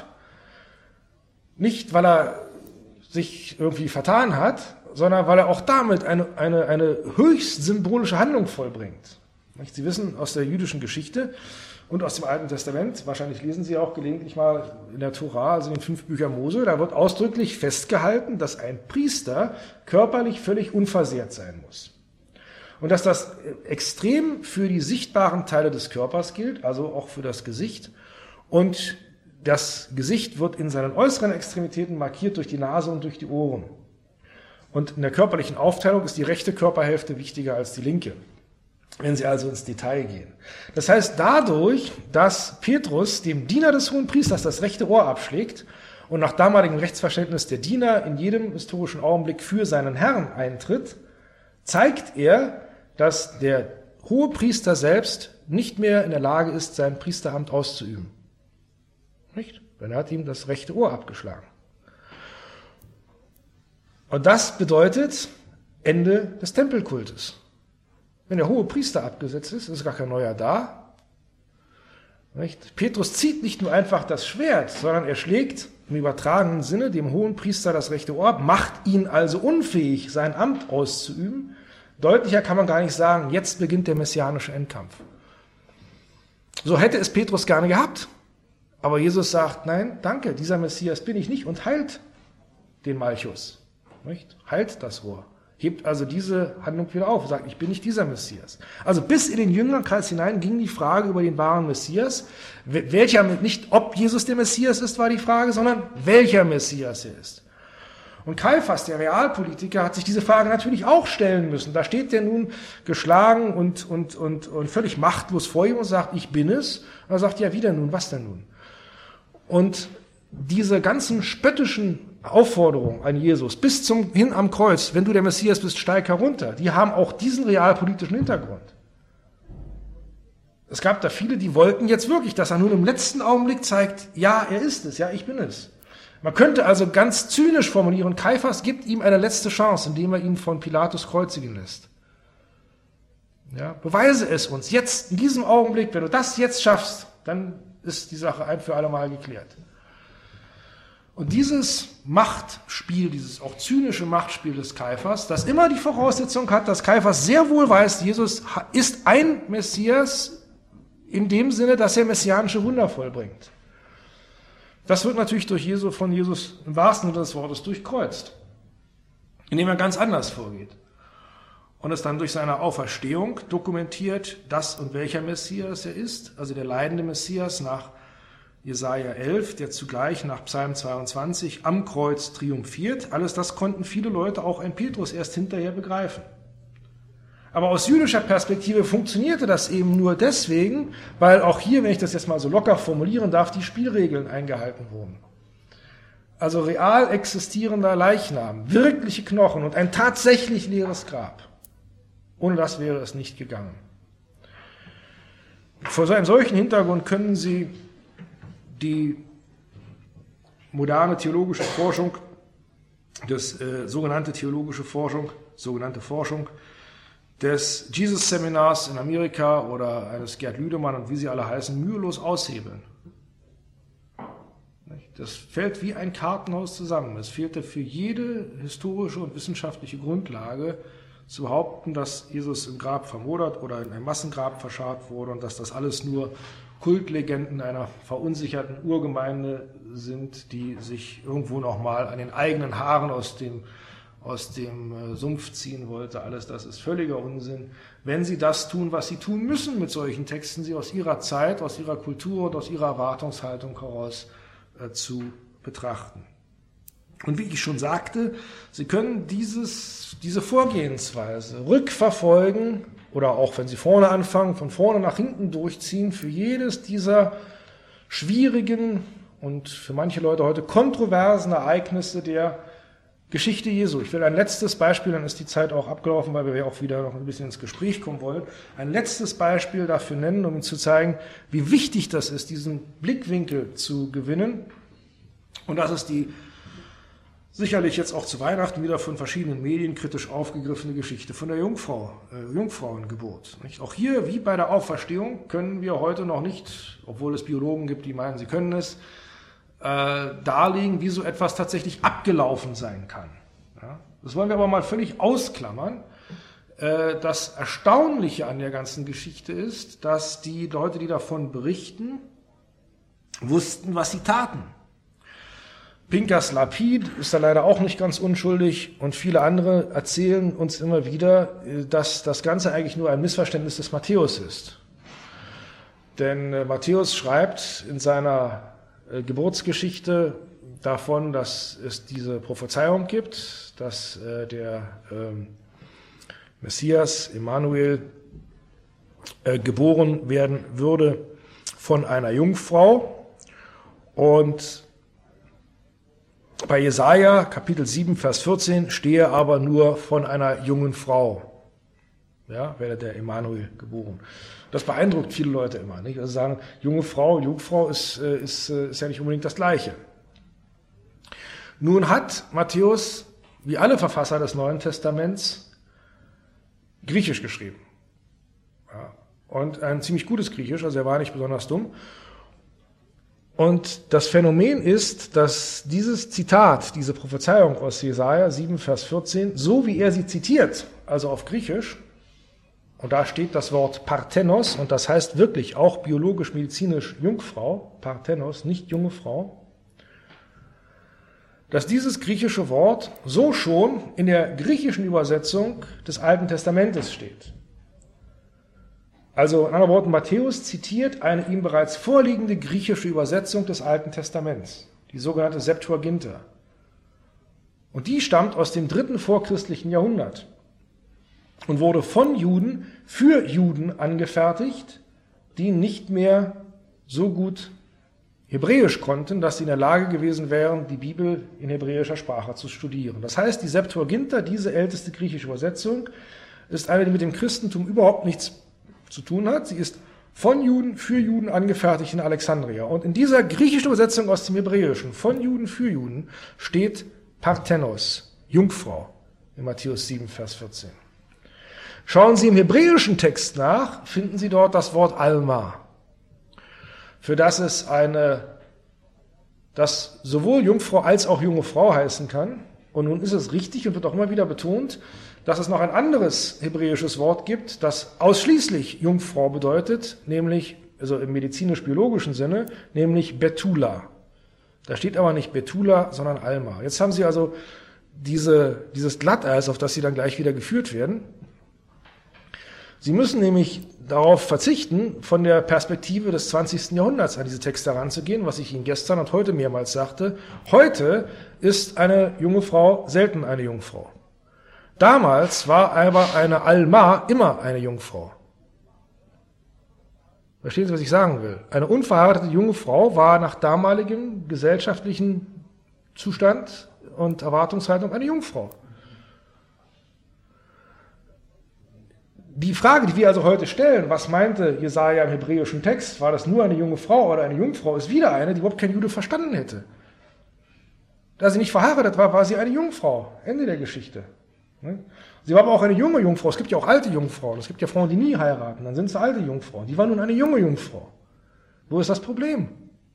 Nicht, weil er sich irgendwie vertan hat, sondern weil er auch damit eine, eine, eine höchst symbolische Handlung vollbringt. Nicht? Sie wissen aus der jüdischen Geschichte und aus dem Alten Testament, wahrscheinlich lesen Sie auch gelegentlich mal in der Tora, also in den fünf Büchern Mose, da wird ausdrücklich festgehalten, dass ein Priester körperlich völlig unversehrt sein muss. Und dass das extrem für die sichtbaren Teile des Körpers gilt, also auch für das Gesicht. Und das Gesicht wird in seinen äußeren Extremitäten markiert durch die Nase und durch die Ohren. Und in der körperlichen Aufteilung ist die rechte Körperhälfte wichtiger als die linke, wenn Sie also ins Detail gehen. Das heißt, dadurch, dass Petrus dem Diener des Hohenpriesters das rechte Ohr abschlägt und nach damaligem Rechtsverständnis der Diener in jedem historischen Augenblick für seinen Herrn eintritt, zeigt er, dass der Hohepriester selbst nicht mehr in der Lage ist, sein Priesteramt auszuüben. Nicht? Denn er hat ihm das rechte Ohr abgeschlagen. Und das bedeutet Ende des Tempelkultes. Wenn der hohe Priester abgesetzt ist, ist gar kein neuer da. Nicht? Petrus zieht nicht nur einfach das Schwert, sondern er schlägt im übertragenen Sinne dem Hohenpriester das rechte Ohr, macht ihn also unfähig, sein Amt auszuüben. Deutlicher kann man gar nicht sagen, jetzt beginnt der messianische Endkampf. So hätte es Petrus gerne gehabt. Aber Jesus sagt, nein, danke, dieser Messias bin ich nicht und heilt den Malchus. Nicht? Heilt das Rohr. Hebt also diese Handlung wieder auf und sagt, ich bin nicht dieser Messias. Also bis in den Jüngerkreis hinein ging die Frage über den wahren Messias. Welcher, nicht ob Jesus der Messias ist, war die Frage, sondern welcher Messias er ist. Und Kaiphas, der Realpolitiker, hat sich diese Frage natürlich auch stellen müssen. Da steht der nun geschlagen und, und, und, und völlig machtlos vor ihm und sagt, ich bin es. Und er sagt, ja, wie denn nun, was denn nun? Und diese ganzen spöttischen Aufforderungen an Jesus bis zum hin am Kreuz, wenn du der Messias bist, steig herunter, die haben auch diesen realpolitischen Hintergrund. Es gab da viele, die wollten jetzt wirklich, dass er nun im letzten Augenblick zeigt, ja, er ist es, ja, ich bin es. Man könnte also ganz zynisch formulieren, Kaiphas gibt ihm eine letzte Chance, indem er ihn von Pilatus kreuzigen lässt. Ja, beweise es uns jetzt, in diesem Augenblick, wenn du das jetzt schaffst, dann ist die Sache ein für alle Mal geklärt. Und dieses Machtspiel, dieses auch zynische Machtspiel des Kaiphas, das immer die Voraussetzung hat, dass Kaiphas sehr wohl weiß, Jesus ist ein Messias in dem Sinne, dass er messianische Wunder vollbringt. Das wird natürlich durch Jesus, von Jesus im wahrsten Sinne des Wortes durchkreuzt, indem er ganz anders vorgeht. Und es dann durch seine Auferstehung dokumentiert, dass und welcher Messias er ist, also der leidende Messias nach Jesaja elf, der zugleich nach Psalm zweiundzwanzig am Kreuz triumphiert. Alles das konnten viele Leute, auch ein Petrus, erst hinterher begreifen. Aber aus jüdischer Perspektive funktionierte das eben nur deswegen, weil auch hier, wenn ich das jetzt mal so locker formulieren darf, die Spielregeln eingehalten wurden. Also real existierender Leichnam, wirkliche Knochen und ein tatsächlich leeres Grab. Ohne das wäre es nicht gegangen. Vor so einem solchen Hintergrund können Sie die moderne theologische Forschung, das äh, sogenannte theologische Forschung, sogenannte Forschung des Jesus-Seminars in Amerika oder eines Gerd Lüdemann und wie sie alle heißen, mühelos aushebeln. Das fällt wie ein Kartenhaus zusammen. Es fehlte für jede historische und wissenschaftliche Grundlage zu behaupten, dass Jesus im Grab vermodert oder in ein Massengrab verscharrt wurde und dass das alles nur Kultlegenden einer verunsicherten Urgemeinde sind, die sich irgendwo nochmal an den eigenen Haaren aus dem, aus dem Sumpf ziehen wollte. Alles das ist völliger Unsinn. Wenn sie das tun, was sie tun müssen mit solchen Texten, sie aus ihrer Zeit, aus ihrer Kultur und aus ihrer Erwartungshaltung heraus äh, zu betrachten. Und wie ich schon sagte, Sie können dieses, diese Vorgehensweise rückverfolgen oder auch, wenn Sie vorne anfangen, von vorne nach hinten durchziehen für jedes dieser schwierigen und für manche Leute heute kontroversen Ereignisse der Geschichte Jesu. Ich will ein letztes Beispiel, dann ist die Zeit auch abgelaufen, weil wir ja auch wieder noch ein bisschen ins Gespräch kommen wollen, ein letztes Beispiel dafür nennen, um Ihnen zu zeigen, wie wichtig das ist, diesen Blickwinkel zu gewinnen. Und das ist die sicherlich jetzt auch zu Weihnachten wieder von verschiedenen Medien kritisch aufgegriffene Geschichte von der Jungfrau, äh, Jungfrauengeburt. Nicht? Auch hier, wie bei der Auferstehung, können wir heute noch nicht, obwohl es Biologen gibt, die meinen, sie können es, äh, darlegen, wie so etwas tatsächlich abgelaufen sein kann. Ja? Das wollen wir aber mal völlig ausklammern. Äh, das Erstaunliche an der ganzen Geschichte ist, dass die Leute, die davon berichten, wussten, was sie taten. Pinkas Lapid ist da leider auch nicht ganz unschuldig und viele andere erzählen uns immer wieder, dass das Ganze eigentlich nur ein Missverständnis des Matthäus ist. Denn Matthäus schreibt in seiner Geburtsgeschichte davon, dass es diese Prophezeiung gibt, dass der Messias, Emmanuel, geboren werden würde von einer Jungfrau. Und bei Jesaja, Kapitel sieben, Vers vierzehn, stehe aber nur von einer jungen Frau. Ja, werde der Emmanuel geboren. Das beeindruckt viele Leute immer, nicht? Also sagen, junge Frau, Jungfrau ist, ist, ist ja nicht unbedingt das Gleiche. Nun hat Matthäus, wie alle Verfasser des Neuen Testaments, Griechisch geschrieben. Ja, und ein ziemlich gutes Griechisch, also er war nicht besonders dumm. Und das Phänomen ist, dass dieses Zitat, diese Prophezeiung aus Jesaja sieben, Vers vierzehn, so wie er sie zitiert, also auf Griechisch, und da steht das Wort Parthenos, und das heißt wirklich auch biologisch-medizinisch Jungfrau, Parthenos, nicht junge Frau, dass dieses griechische Wort so schon in der griechischen Übersetzung des Alten Testamentes steht. Also in anderen Worten, Matthäus zitiert eine ihm bereits vorliegende griechische Übersetzung des Alten Testaments, die sogenannte Septuaginta. Und die stammt aus dem dritten vorchristlichen Jahrhundert und wurde von Juden für Juden angefertigt, die nicht mehr so gut Hebräisch konnten, dass sie in der Lage gewesen wären, die Bibel in hebräischer Sprache zu studieren. Das heißt, die Septuaginta, diese älteste griechische Übersetzung, ist eine, die mit dem Christentum überhaupt nichts zu tun hat. Sie ist von Juden für Juden angefertigt in Alexandria. Und in dieser griechischen Übersetzung aus dem Hebräischen, von Juden für Juden, steht Parthenos, Jungfrau, in Matthäus sieben, Vers vierzehn. Schauen Sie im hebräischen Text nach, finden Sie dort das Wort Alma, für das es eine, das sowohl Jungfrau als auch junge Frau heißen kann. Und nun ist es richtig und wird auch immer wieder betont, dass es noch ein anderes hebräisches Wort gibt, das ausschließlich Jungfrau bedeutet, nämlich, also im medizinisch-biologischen Sinne, nämlich Betula. Da steht aber nicht Betula, sondern Alma. Jetzt haben Sie also diese, dieses Glatteis, auf das Sie dann gleich wieder geführt werden. Sie müssen nämlich darauf verzichten, von der Perspektive des zwanzigsten Jahrhunderts an diese Texte heranzugehen, was ich Ihnen gestern und heute mehrmals sagte. Heute ist eine junge Frau selten eine Jungfrau. Damals war aber eine Alma immer eine Jungfrau. Verstehen Sie, was ich sagen will? Eine unverheiratete junge Frau war nach damaligem gesellschaftlichen Zustand und Erwartungshaltung eine Jungfrau. Die Frage, die wir also heute stellen, was meinte Jesaja im hebräischen Text, war das nur eine junge Frau oder eine Jungfrau, ist wieder eine, die überhaupt kein Jude verstanden hätte. Da sie nicht verheiratet war, war sie eine Jungfrau. Ende der Geschichte. Sie war aber auch eine junge Jungfrau. Es gibt ja auch alte Jungfrauen. Es gibt ja Frauen, die nie heiraten. Dann sind sie alte Jungfrauen. Die war nun eine junge Jungfrau. Wo ist das Problem?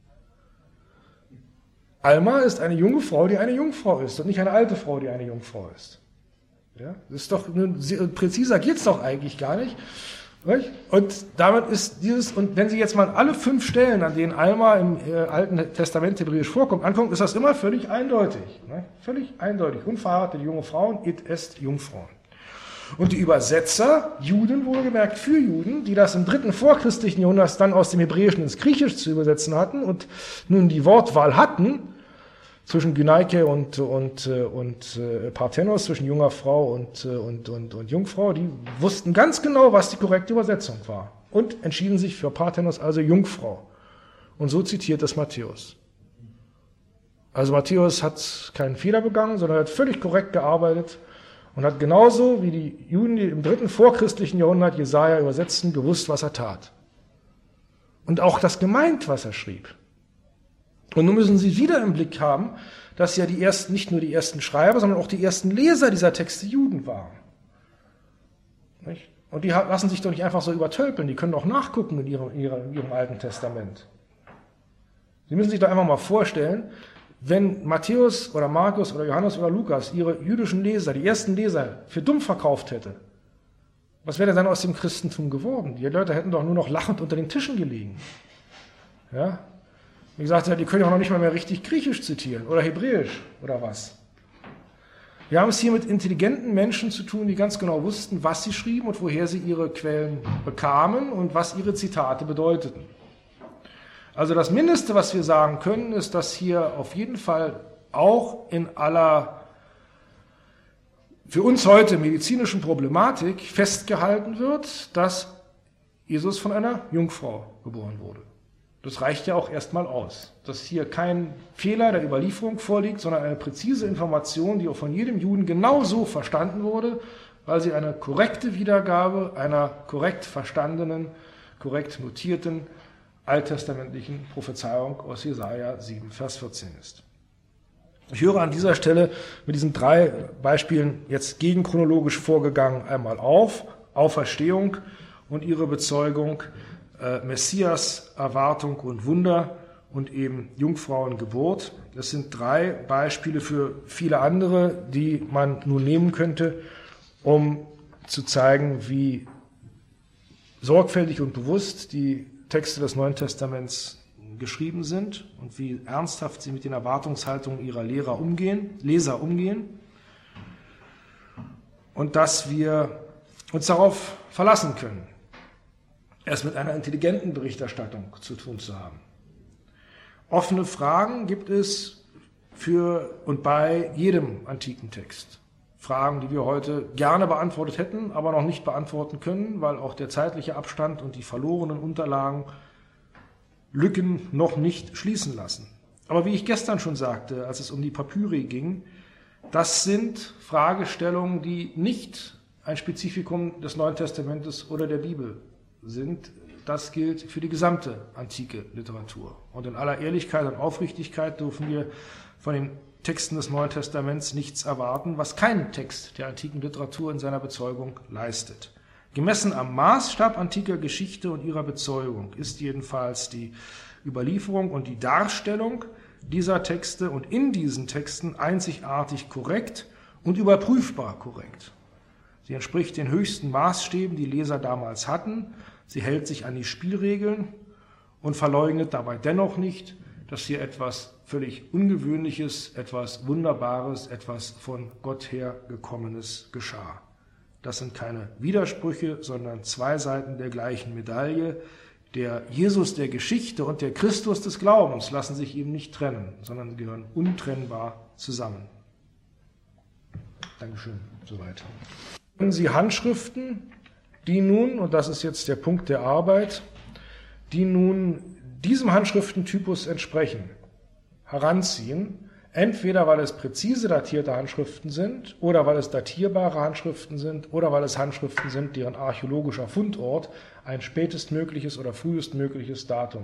Alma ist eine junge Frau, die eine Jungfrau ist und nicht eine alte Frau, die eine Jungfrau ist. Ja, das ist doch, präziser geht's doch eigentlich gar nicht. Und damit ist dieses, und wenn Sie jetzt mal alle fünf Stellen, an denen Alma im äh, Alten Testament hebräisch vorkommt, angucken, ist das immer völlig eindeutig. Ne? Völlig eindeutig. Unverheiratete junge Frauen, it est Jungfrauen. Und die Übersetzer, Juden wohlgemerkt für Juden, die das im dritten vorchristlichen Jahrhundert dann aus dem Hebräischen ins Griechische zu übersetzen hatten und nun die Wortwahl hatten, zwischen Gynaike und, und, und äh, Parthenos, zwischen junger Frau und, und, und, und Jungfrau, die wussten ganz genau, was die korrekte Übersetzung war und entschieden sich für Parthenos, also Jungfrau. Und so zitiert es Matthäus. Also Matthäus hat keinen Fehler begangen, sondern hat völlig korrekt gearbeitet und hat genauso wie die Juden, die im dritten vorchristlichen Jahrhundert Jesaja übersetzten, gewusst, was er tat. Und auch das gemeint, was er schrieb. Und nun müssen Sie wieder im Blick haben, dass ja die ersten, nicht nur die ersten Schreiber, sondern auch die ersten Leser dieser Texte Juden waren. Nicht? Und die lassen sich doch nicht einfach so übertölpeln, die können doch nachgucken in ihrem, in ihrem, in ihrem Alten Testament. Sie müssen sich doch einfach mal vorstellen, wenn Matthäus oder Markus oder Johannes oder Lukas ihre jüdischen Leser, die ersten Leser, für dumm verkauft hätte, was wäre dann aus dem Christentum geworden? Die Leute hätten doch nur noch lachend unter den Tischen gelegen. Ja? Wie gesagt, die können ja auch noch nicht mal mehr richtig Griechisch zitieren oder Hebräisch oder was. Wir haben es hier mit intelligenten Menschen zu tun, die ganz genau wussten, was sie schrieben und woher sie ihre Quellen bekamen und was ihre Zitate bedeuteten. Also das Mindeste, was wir sagen können, ist, dass hier auf jeden Fall auch in aller für uns heute medizinischen Problematik festgehalten wird, dass Jesus von einer Jungfrau geboren wurde. Das reicht ja auch erstmal aus, dass hier kein Fehler der Überlieferung vorliegt, sondern eine präzise Information, die auch von jedem Juden genau so verstanden wurde, weil sie eine korrekte Wiedergabe einer korrekt verstandenen, korrekt notierten alttestamentlichen Prophezeiung aus Jesaja sieben, Vers vierzehn ist. Ich höre an dieser Stelle mit diesen drei Beispielen jetzt gegenchronologisch vorgegangen einmal auf, Auferstehung und ihre Bezeugung, Messias, Erwartung und Wunder und eben Jungfrauengeburt. Das sind drei Beispiele für viele andere, die man nun nehmen könnte, um zu zeigen, wie sorgfältig und bewusst die Texte des Neuen Testaments geschrieben sind und wie ernsthaft sie mit den Erwartungshaltungen ihrer Lehrer umgehen, Leser umgehen, und dass wir uns darauf verlassen können, es mit einer intelligenten Berichterstattung zu tun zu haben. Offene Fragen gibt es für und bei jedem antiken Text. Fragen, die wir heute gerne beantwortet hätten, aber noch nicht beantworten können, weil auch der zeitliche Abstand und die verlorenen Unterlagen Lücken noch nicht schließen lassen. Aber wie ich gestern schon sagte, als es um die Papyri ging, das sind Fragestellungen, die nicht ein Spezifikum des Neuen Testamentes oder der Bibel sind. Das gilt für die gesamte antike Literatur. Und in aller Ehrlichkeit und Aufrichtigkeit dürfen wir von den Texten des Neuen Testaments nichts erwarten, was kein Text der antiken Literatur in seiner Bezeugung leistet. Gemessen am Maßstab antiker Geschichte und ihrer Bezeugung ist jedenfalls die Überlieferung und die Darstellung dieser Texte und in diesen Texten einzigartig korrekt und überprüfbar korrekt. Sie entspricht den höchsten Maßstäben, die Leser damals hatten. Sie hält sich an die Spielregeln und verleugnet dabei dennoch nicht, dass hier etwas völlig Ungewöhnliches, etwas Wunderbares, etwas von Gott her gekommenes geschah. Das sind keine Widersprüche, sondern zwei Seiten der gleichen Medaille. Der Jesus der Geschichte und der Christus des Glaubens lassen sich eben nicht trennen, sondern gehören untrennbar zusammen. Dankeschön, soweit. Können Sie Handschriften, die nun, und das ist jetzt der Punkt der Arbeit, die nun diesem Handschriftentypus entsprechen, heranziehen, entweder weil es präzise datierte Handschriften sind oder weil es datierbare Handschriften sind oder weil es Handschriften sind, deren archäologischer Fundort ein spätestmögliches oder frühestmögliches Datum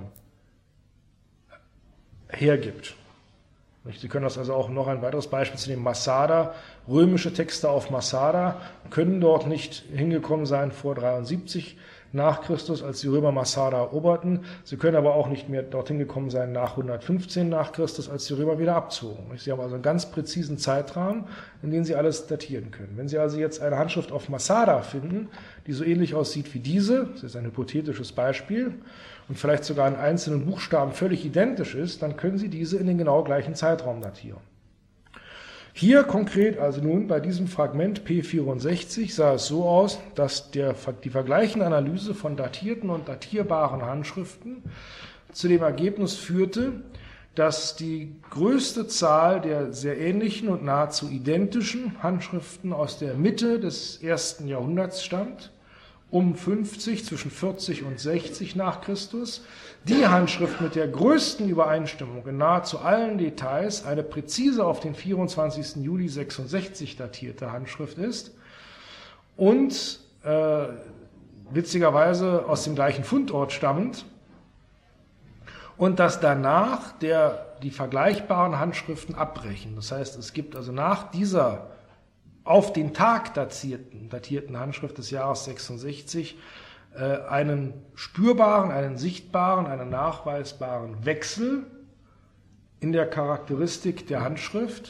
hergibt. Sie können das also auch noch ein weiteres Beispiel zu nehmen. Masada, römische Texte auf Masada können dort nicht hingekommen sein vor dreiundsiebzig nach Christus, als die Römer Masada eroberten. Sie können aber auch nicht mehr dorthin gekommen sein nach hundertfünfzehn nach Christus, als die Römer wieder abzogen. Sie haben also einen ganz präzisen Zeitrahmen, in den Sie alles datieren können. Wenn Sie also jetzt eine Handschrift auf Masada finden, die so ähnlich aussieht wie diese, das ist ein hypothetisches Beispiel, und vielleicht sogar in einzelnen Buchstaben völlig identisch ist, dann können Sie diese in den genau gleichen Zeitraum datieren. Hier konkret, also nun bei diesem Fragment P vierundsechzig, sah es so aus, dass der, die vergleichende Analyse von datierten und datierbaren Handschriften zu dem Ergebnis führte, dass die größte Zahl der sehr ähnlichen und nahezu identischen Handschriften aus der Mitte des ersten Jahrhunderts stammt, um fünfzig, zwischen vierzig und sechzig nach Christus. Die Handschrift mit der größten Übereinstimmung in nahezu allen Details eine präzise auf den vierundzwanzigsten Juli sechsundsechzig datierte Handschrift ist und äh, witzigerweise aus dem gleichen Fundort stammend, und dass danach der, die vergleichbaren Handschriften abbrechen. Das heißt, es gibt also nach dieser auf den Tag datierten, datierten Handschrift des Jahres sechsundsechzig äh, einen spürbaren, einen sichtbaren, einen nachweisbaren Wechsel in der Charakteristik der Handschrift,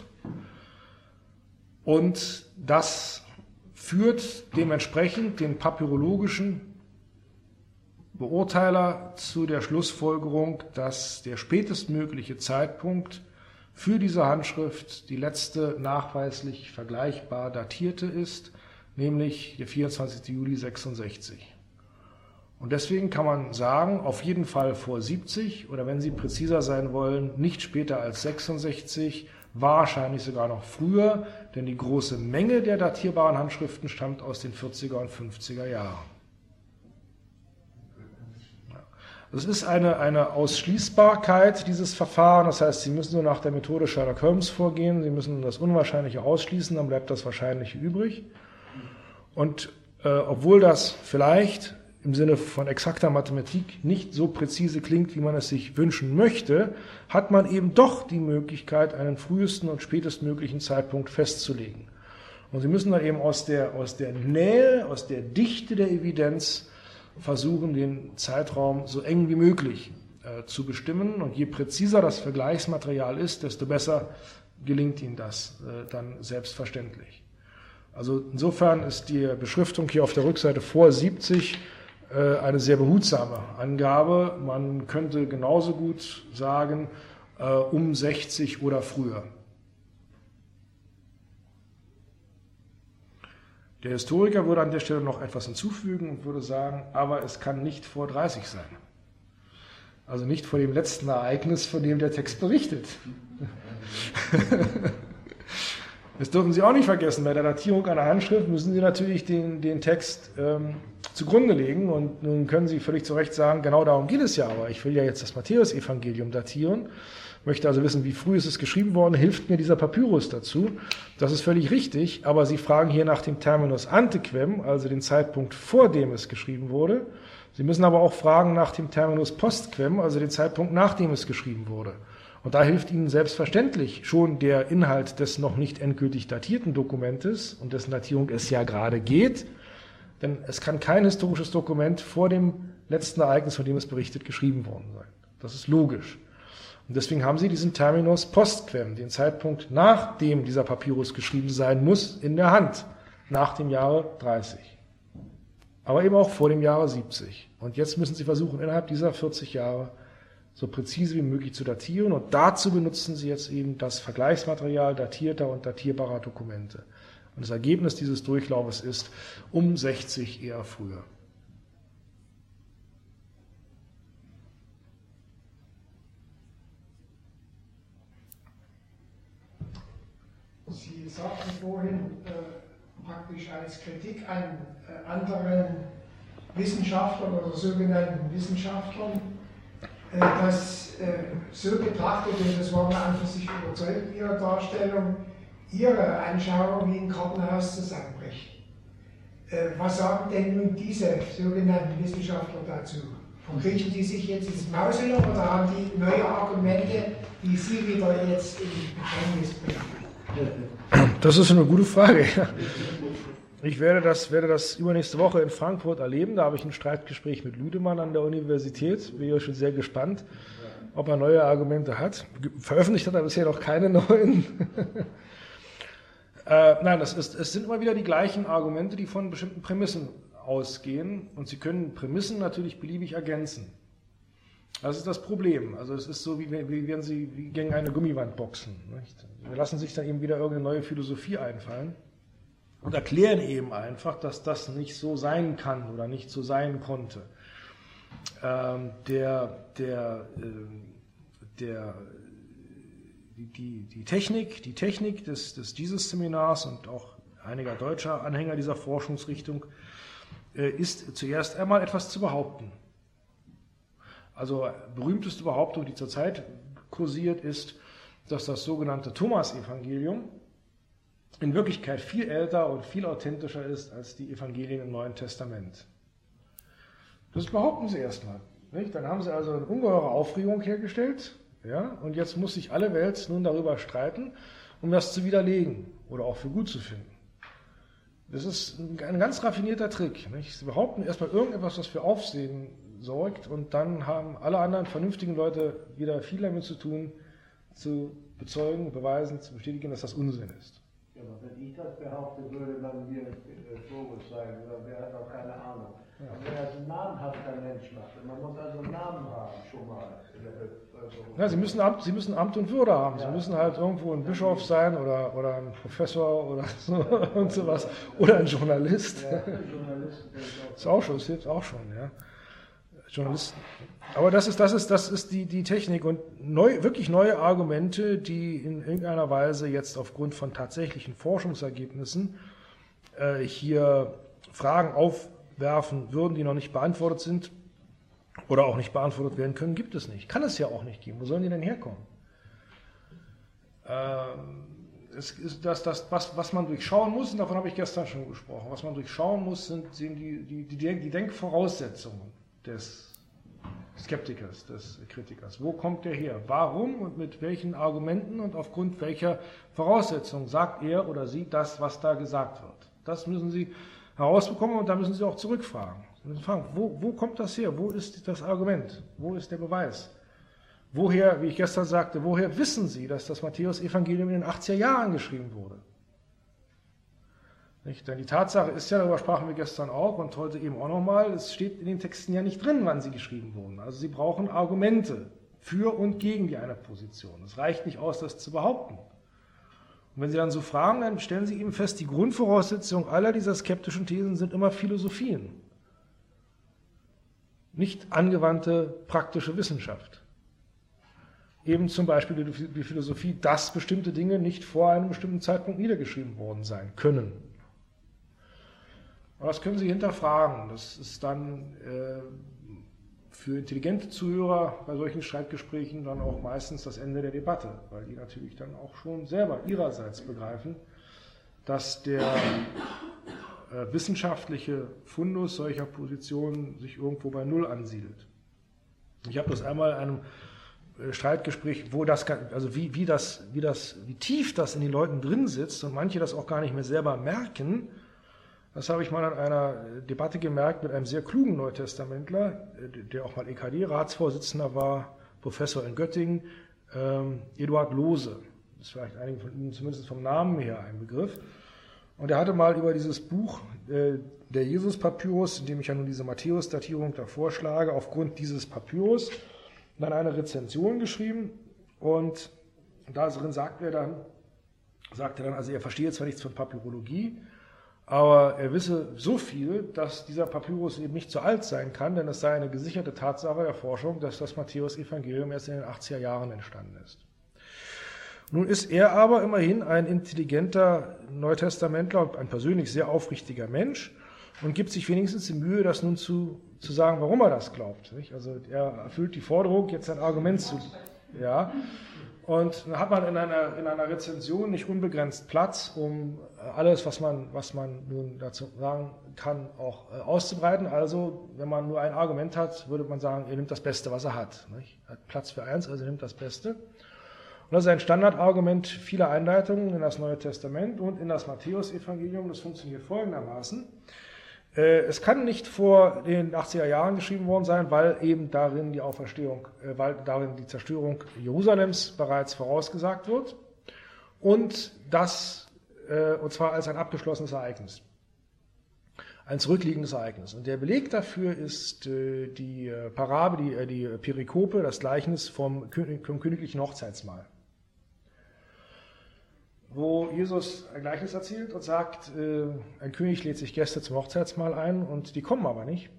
und das führt dementsprechend den papyrologischen Beurteiler zu der Schlussfolgerung, dass der spätestmögliche Zeitpunkt für diese Handschrift die letzte nachweislich vergleichbar datierte ist, nämlich der vierundzwanzigste Juli sechsundsechzig. Und deswegen kann man sagen, auf jeden Fall vor siebzig oder, wenn Sie präziser sein wollen, nicht später als sechsundsechzig, wahrscheinlich sogar noch früher, denn die große Menge der datierbaren Handschriften stammt aus den vierziger und fünfziger Jahren. Es ist eine, eine Ausschließbarkeit dieses Verfahren, das heißt, Sie müssen nur nach der Methode Sherlock Holmes vorgehen, Sie müssen das Unwahrscheinliche ausschließen, dann bleibt das Wahrscheinliche übrig. Und äh, obwohl das vielleicht im Sinne von exakter Mathematik nicht so präzise klingt, wie man es sich wünschen möchte, hat man eben doch die Möglichkeit, einen frühesten und spätestmöglichen Zeitpunkt festzulegen. Und Sie müssen dann eben aus der, aus der Nähe, aus der Dichte der Evidenz versuchen, den Zeitraum so eng wie möglich äh, zu bestimmen. Und je präziser das Vergleichsmaterial ist, desto besser gelingt Ihnen das äh, dann selbstverständlich. Also insofern ist die Beschriftung hier auf der Rückseite vor siebzig äh, eine sehr behutsame Angabe. Man könnte genauso gut sagen, äh, um sechzig oder früher. Der Historiker würde an der Stelle noch etwas hinzufügen und würde sagen, aber es kann nicht vor dreißig sein. Also nicht vor dem letzten Ereignis, von dem der Text berichtet. Das dürfen Sie auch nicht vergessen, bei der Datierung einer Handschrift müssen Sie natürlich den, den Text ähm, zugrunde legen und nun können Sie völlig zu Recht sagen, genau darum geht es ja, aber ich will ja jetzt das Matthäusevangelium datieren, möchte also wissen, wie früh ist es geschrieben worden, hilft mir dieser Papyrus dazu. Das ist völlig richtig, aber Sie fragen hier nach dem Terminus antequem, also den Zeitpunkt, vor dem es geschrieben wurde. Sie müssen aber auch fragen nach dem Terminus postquem, also den Zeitpunkt, nachdem es geschrieben wurde. Und da hilft Ihnen selbstverständlich schon der Inhalt des noch nicht endgültig datierten Dokumentes, um dessen Datierung es ja gerade geht, denn es kann kein historisches Dokument vor dem letzten Ereignis, von dem es berichtet, geschrieben worden sein. Das ist logisch. Und deswegen haben Sie diesen Terminus postquem, den Zeitpunkt, nachdem dieser Papyrus geschrieben sein muss, in der Hand, nach dem Jahre dreißig. Aber eben auch vor dem Jahre siebzig. Und jetzt müssen Sie versuchen, innerhalb dieser vierzig Jahre so präzise wie möglich zu datieren. Und dazu benutzen Sie jetzt eben das Vergleichsmaterial datierter und datierbarer Dokumente. Und das Ergebnis dieses Durchlaufes ist um sechzig eher früher. Sie sagten vorhin äh, praktisch als Kritik an äh, anderen Wissenschaftlern oder sogenannten Wissenschaftlern, äh, dass äh, so betrachtet, und das war mir an für sich überzeugt, Ihre Darstellung, Ihre Anschauung wie ein Kartenhaus zusammenbricht. Äh, was sagen denn nun diese sogenannten Wissenschaftler dazu? Verkriechen die sich jetzt ins Mauseloch oder haben die neue Argumente, die Sie wieder jetzt in Gefängnis bringen? Das ist eine gute Frage. Ich werde das, werde das übernächste Woche in Frankfurt erleben. Da habe ich ein Streitgespräch mit Lüdemann an der Universität. Bin ja schon sehr gespannt, ob er neue Argumente hat. Veröffentlicht hat er bisher noch keine neuen. äh, nein, das ist, es sind immer wieder die gleichen Argumente, die von bestimmten Prämissen ausgehen. Und Sie können Prämissen natürlich beliebig ergänzen. Das ist das Problem. Also es ist so, wie, wie wenn Sie wie gegen eine Gummiwand boxen. Nicht? Sie lassen sich dann eben wieder irgendeine neue Philosophie einfallen und erklären eben einfach, dass das nicht so sein kann oder nicht so sein konnte. Ähm, der, der, äh, der, die, die Technik, die Technik des, des dieses Seminars und auch einiger deutscher Anhänger dieser Forschungsrichtung äh, ist zuerst einmal etwas zu behaupten. Also berühmteste Behauptung, die zurzeit kursiert, ist, dass das sogenannte Thomas-Evangelium in Wirklichkeit viel älter und viel authentischer ist als die Evangelien im Neuen Testament. Das behaupten sie erstmal. Nicht? Dann haben sie also eine ungeheure Aufregung hergestellt, ja, und jetzt muss sich alle Welt nun darüber streiten, um das zu widerlegen oder auch für gut zu finden. Das ist ein ganz raffinierter Trick. Nicht? Sie behaupten erstmal irgendetwas, was für Aufsehen sorgt, und dann haben alle anderen vernünftigen Leute wieder viel damit zu tun, zu bezeugen, beweisen, zu bestätigen, dass das Unsinn ist. Ja, aber wenn ich das behaupte, würde man mir Vogel sein, oder wer hat auch keine Ahnung. Ja. Wenn das ein namenhafter Mensch macht, man muss also einen Namen haben schon mal in der Bevölkerung. Ja, Sie müssen Amt, Sie müssen Amt und Würde haben. Ja. Sie müssen halt irgendwo ein Bischof sein oder, oder ein Professor oder so und sowas. Oder ein Journalist. Ja, Journalist das ist auch schon, das hilft auch schon, ja. Journalisten. Aber das ist, das ist, das ist die, die Technik und neu, wirklich neue Argumente, die in irgendeiner Weise jetzt aufgrund von tatsächlichen Forschungsergebnissen äh, hier Fragen aufwerfen würden, die noch nicht beantwortet sind oder auch nicht beantwortet werden können, gibt es nicht. Kann es ja auch nicht geben. Wo sollen die denn herkommen? Ähm, es ist das, das was, was man durchschauen muss, und davon habe ich gestern schon gesprochen, was man durchschauen muss, sind, sind die, die, die, die Denkvoraussetzungen des Skeptikers, des Kritikers. Wo kommt der her? Warum und mit welchen Argumenten und aufgrund welcher Voraussetzungen sagt er oder sie das, was da gesagt wird? Das müssen Sie herausbekommen, und da müssen Sie auch zurückfragen. Sie müssen fragen, wo, wo kommt das her? Wo ist das Argument? Wo ist der Beweis? woher, wie ich gestern sagte, woher wissen Sie, dass das Matthäus-Evangelium in den achtziger Jahren geschrieben wurde? Nicht? Denn die Tatsache ist ja, darüber sprachen wir gestern auch und heute eben auch nochmal, es steht in den Texten ja nicht drin, wann sie geschrieben wurden. Also Sie brauchen Argumente für und gegen die eine Position. Es reicht nicht aus, das zu behaupten. Und wenn Sie dann so fragen, dann stellen Sie eben fest, die Grundvoraussetzung aller dieser skeptischen Thesen sind immer Philosophien. Nicht angewandte praktische Wissenschaft. Eben zum Beispiel die Philosophie, dass bestimmte Dinge nicht vor einem bestimmten Zeitpunkt niedergeschrieben worden sein können. Aber das können Sie hinterfragen. Das ist dann äh, für intelligente Zuhörer bei solchen Streitgesprächen dann auch meistens das Ende der Debatte, weil die natürlich dann auch schon selber ihrerseits begreifen, dass der äh, wissenschaftliche Fundus solcher Positionen sich irgendwo bei Null ansiedelt. Ich habe das einmal in einem äh, Streitgespräch, wo das, also wie, wie, das, wie, das, wie tief das in den Leuten drin sitzt und manche das auch gar nicht mehr selber merken. Das habe ich mal an einer Debatte gemerkt mit einem sehr klugen Neutestamentler, der auch mal E K D-Ratsvorsitzender war, Professor in Göttingen, ähm, Eduard Lohse. Das ist vielleicht einigen von Ihnen zumindest vom Namen her ein Begriff. Und er hatte mal über dieses Buch, äh, der Jesus-Papyrus, in dem ich ja nun diese Matthäus-Datierung da vorschlage, aufgrund dieses Papyrus dann eine Rezension geschrieben. Und darin sagt er dann, sagt er dann, also er verstehe zwar nichts von Papyrologie, aber er wisse so viel, dass dieser Papyrus eben nicht zu alt sein kann, denn es sei eine gesicherte Tatsache der Forschung, dass das Matthäus-Evangelium erst in den achtziger Jahren entstanden ist. Nun ist er aber immerhin ein intelligenter Neutestamentler und ein persönlich sehr aufrichtiger Mensch und gibt sich wenigstens die Mühe, das nun zu, zu sagen, warum er das glaubt. Nicht? Also er erfüllt die Forderung, jetzt ein Argument zu... Ja, und dann hat man in einer, in einer Rezension nicht unbegrenzt Platz, um alles, was man, was man nun dazu sagen kann, auch auszubreiten. Also, wenn man nur ein Argument hat, würde man sagen, er nimmt das Beste, was er hat. Nicht? Er hat Platz für eins, also er nimmt das Beste. Und das ist ein Standardargument vieler Einleitungen in das Neue Testament und in das Matthäus-Evangelium. Das funktioniert folgendermaßen. Es kann nicht vor den achtziger Jahren geschrieben worden sein, weil eben darin die Auferstehung, weil darin die Zerstörung Jerusalems bereits vorausgesagt wird und das, und zwar als ein abgeschlossenes Ereignis, ein zurückliegendes Ereignis. Und der Beleg dafür ist die Parabel, die, die Perikope, das Gleichnis vom, vom königlichen Hochzeitsmahl, wo Jesus ein Gleichnis erzählt und sagt, äh, ein König lädt sich Gäste zum Hochzeitsmahl ein und die kommen aber nicht.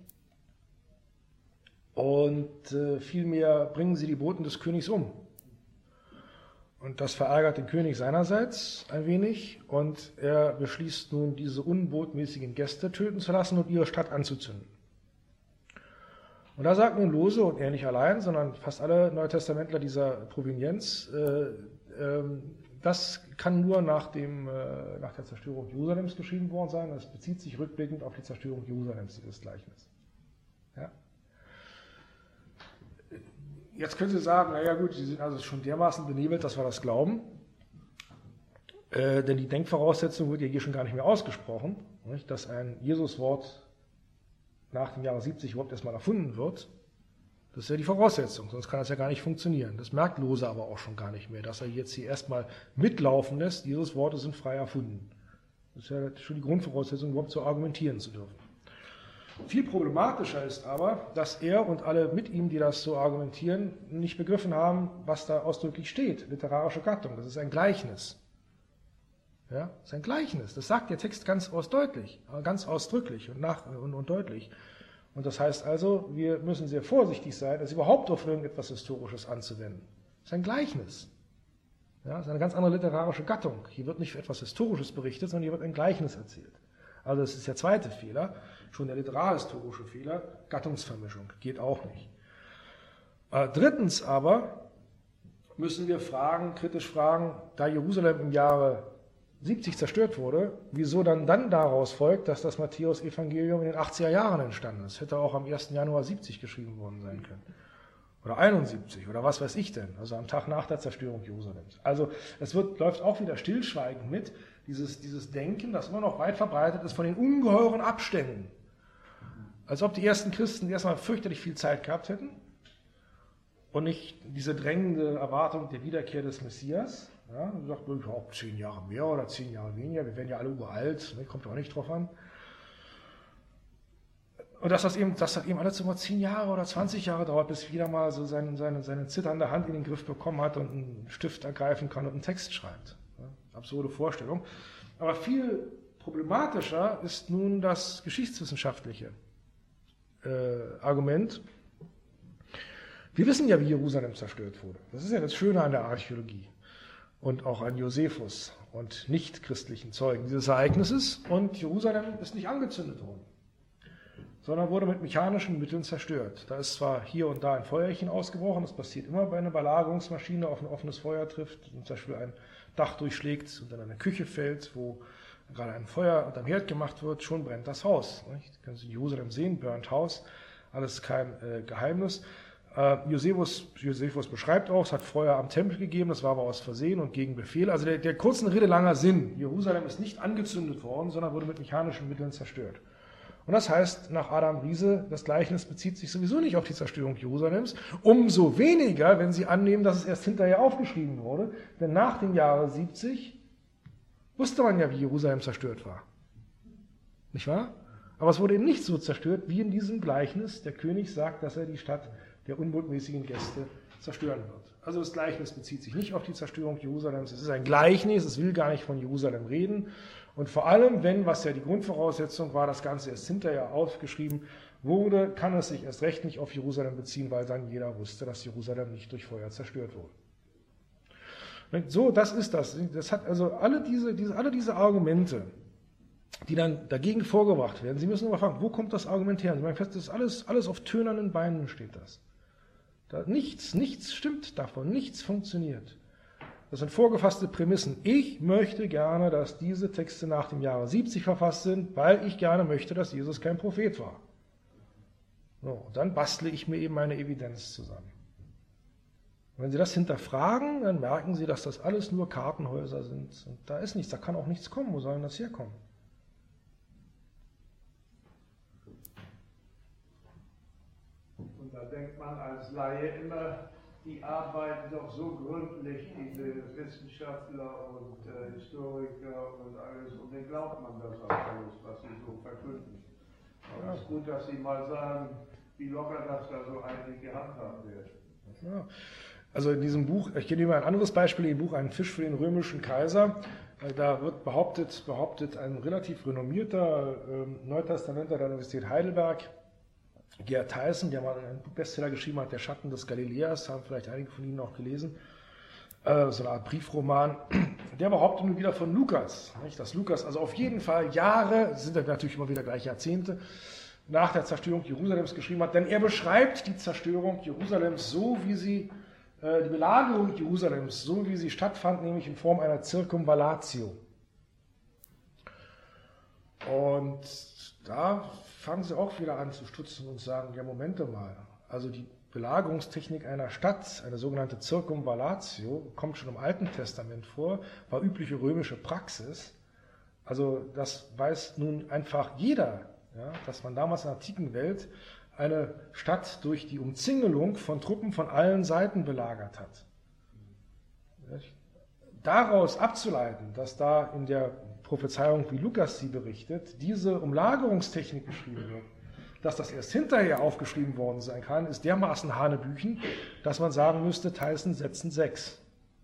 Und äh, vielmehr bringen sie die Boten des Königs um. Und das verärgert den König seinerseits ein wenig und er beschließt nun, diese unbotmäßigen Gäste töten zu lassen und ihre Stadt anzuzünden. Und da sagt nun Lohse, und er nicht allein, sondern fast alle Neutestamentler dieser Provenienz, äh, ähm, das kann nur nach, dem, äh, nach der Zerstörung Jerusalems geschrieben worden sein. Das bezieht sich rückblickend auf die Zerstörung Jerusalems, dieses Gleichnis. Ja? Jetzt können Sie sagen, naja gut, Sie sind also schon dermaßen benebelt, dass wir das glauben. Äh, denn die Denkvoraussetzung wird ja hier schon gar nicht mehr ausgesprochen, nicht? Dass ein Jesuswort nach dem Jahre siebzig überhaupt erstmal erfunden wird. Das ist ja die Voraussetzung, sonst kann das ja gar nicht funktionieren. Das merkt Lohse aber auch schon gar nicht mehr, dass er jetzt hier erstmal mitlaufen lässt, diese Worte sind frei erfunden. Das ist ja schon die Grundvoraussetzung, überhaupt so argumentieren zu dürfen. Viel problematischer ist aber, dass er und alle mit ihm, die das so argumentieren, nicht begriffen haben, was da ausdrücklich steht, literarische Gattung. Das ist ein Gleichnis. Ja, das ist ein Gleichnis. Das sagt der Text ganz ausdeutlich, ganz ausdrücklich und, nach, und, und deutlich. Und das heißt also, wir müssen sehr vorsichtig sein, es überhaupt auf irgendetwas Historisches anzuwenden. Das ist ein Gleichnis. Ja, das ist eine ganz andere literarische Gattung. Hier wird nicht etwas Historisches berichtet, sondern hier wird ein Gleichnis erzählt. Also das ist der zweite Fehler, schon der literarhistorische Fehler, Gattungsvermischung, geht auch nicht. Äh, drittens aber müssen wir fragen, kritisch fragen, da Jerusalem im Jahre siebzig zerstört wurde, wieso dann, dann daraus folgt, dass das Matthäus-Evangelium in den achtziger Jahren entstanden ist. Hätte auch am ersten Januar siebzig geschrieben worden sein können. Oder einundsiebzig oder was weiß ich denn, also am Tag nach der Zerstörung Jerusalems. Also es wird, läuft auch wieder stillschweigend mit, dieses, dieses Denken, das immer noch weit verbreitet ist von den ungeheuren Abständen. Als ob die ersten Christen erstmal fürchterlich viel Zeit gehabt hätten und nicht diese drängende Erwartung der Wiederkehr des Messias. Ja, man sagt, auch zehn Jahre mehr oder zehn Jahre weniger, wir werden ja alle uralt, ne, kommt auch nicht drauf an. Und dass das eben, dass das eben alles immer zehn Jahre oder zwanzig Jahre dauert, bis wieder mal so seine, seine, seine zitternde Hand in den Griff bekommen hat und einen Stift ergreifen kann und einen Text schreibt. Ja, absurde Vorstellung. Aber viel problematischer ist nun das geschichtswissenschaftliche äh, Argument. Wir wissen ja, wie Jerusalem zerstört wurde. Das ist ja das Schöne an der Archäologie und auch an Josephus und nicht-christlichen Zeugen dieses Ereignisses. Und Jerusalem ist nicht angezündet worden, sondern wurde mit mechanischen Mitteln zerstört. Da ist zwar hier und da ein Feuerchen ausgebrochen, das passiert immer, bei einer Belagerungsmaschine auf ein offenes Feuer trifft, zum Beispiel ein Dach durchschlägt und in eine Küche fällt, wo gerade ein Feuer unterm Herd gemacht wird, schon brennt das Haus. Nicht? Können Sie in Jerusalem sehen, burnt house, alles kein äh, Geheimnis. Äh, Josephus, Josephus beschreibt auch, es hat Feuer am Tempel gegeben, das war aber aus Versehen und gegen Befehl. Also der, der kurzen Rede langer Sinn, Jerusalem ist nicht angezündet worden, sondern wurde mit mechanischen Mitteln zerstört. Und das heißt, nach Adam Riese, das Gleichnis bezieht sich sowieso nicht auf die Zerstörung Jerusalems, umso weniger, wenn Sie annehmen, dass es erst hinterher aufgeschrieben wurde, denn nach dem Jahre siebzig wusste man ja, wie Jerusalem zerstört war. Nicht wahr? Aber es wurde eben nicht so zerstört, wie in diesem Gleichnis der König sagt, dass er die Stadt der unbotmäßigen Gäste zerstören wird. Also das Gleichnis bezieht sich nicht auf die Zerstörung Jerusalems. Es ist ein Gleichnis, es will gar nicht von Jerusalem reden. Und vor allem, wenn, was ja die Grundvoraussetzung war, das Ganze erst hinterher aufgeschrieben wurde, kann es sich erst recht nicht auf Jerusalem beziehen, weil dann jeder wusste, dass Jerusalem nicht durch Feuer zerstört wurde. So, das ist das. Das hat also alle diese, diese, alle diese Argumente, die dann dagegen vorgebracht werden. Sie müssen aber fragen, wo kommt das Argument her? Sie meinen fest, das ist alles, alles auf tönernen Beinen steht das. Da, nichts, nichts stimmt davon, nichts funktioniert. Das sind vorgefasste Prämissen. Ich möchte gerne, dass diese Texte nach dem Jahre siebzig verfasst sind, weil ich gerne möchte, dass Jesus kein Prophet war. So, dann bastle ich mir eben meine Evidenz zusammen. Und wenn Sie das hinterfragen, dann merken Sie, dass das alles nur Kartenhäuser sind. Und da ist nichts, da kann auch nichts kommen. Wo soll denn das herkommen? Und da denkt man als Laie immer, die arbeiten doch so gründlich, diese Wissenschaftler und äh, Historiker und alles, und dann glaubt man das auch alles, was sie so verkünden. Aber es ist gut, dass Sie mal sagen, wie locker das da so eigentlich gehandhabt wird. Ja. Also in diesem Buch, ich gebe Ihnen mal ein anderes Beispiel, im Buch Ein Fisch für den römischen Kaiser. Da wird behauptet, behauptet ein relativ renommierter äh, Neutestamentler der Universität Heidelberg, Gerd Theissen, der mal einen Bestseller geschrieben hat, Der Schatten des Galiläers, haben vielleicht einige von Ihnen auch gelesen, äh, so eine Art Briefroman, der behauptet nun wieder von Lukas, nicht? Dass Lukas also auf jeden Fall Jahre, sind ja natürlich immer wieder gleich Jahrzehnte, nach der Zerstörung Jerusalems geschrieben hat, denn er beschreibt die Zerstörung Jerusalems so, wie sie, äh, die Belagerung Jerusalems, so wie sie stattfand, nämlich in Form einer Circumvallatio. Und da fangen sie auch wieder an zu stutzen und sagen, ja, Momente mal, also die Belagerungstechnik einer Stadt, eine sogenannte Circumvallatio, kommt schon im Alten Testament vor, war übliche römische Praxis. Also das weiß nun einfach jeder, ja, dass man damals in der antiken Welt eine Stadt durch die Umzingelung von Truppen von allen Seiten belagert hat. Daraus abzuleiten, dass da in der Prophezeiung, wie Lukas sie berichtet, diese Umlagerungstechnik beschrieben wird, dass das erst hinterher aufgeschrieben worden sein kann, ist dermaßen Hanebüchen, dass man sagen müsste, Theissen setzen sechs.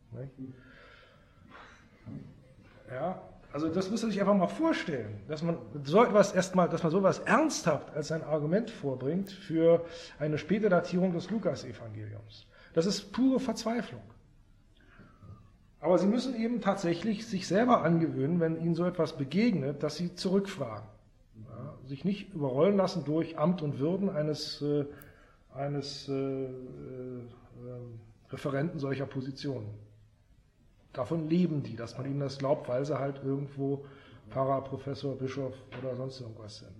Ja, also das muss man sich einfach mal vorstellen, dass man so etwas erstmal, dass man sowas ernsthaft als ein Argument vorbringt für eine späte Datierung des Lukas-Evangeliums. Das ist pure Verzweiflung. Aber Sie müssen eben tatsächlich sich selber angewöhnen, wenn Ihnen so etwas begegnet, dass Sie zurückfragen. Ja, sich nicht überrollen lassen durch Amt und Würden eines, äh, eines äh, äh, Referenten solcher Positionen. Davon leben die, dass man ihnen das glaubt, weil sie halt irgendwo Pfarrer, Professor, Bischof oder sonst irgendwas sind.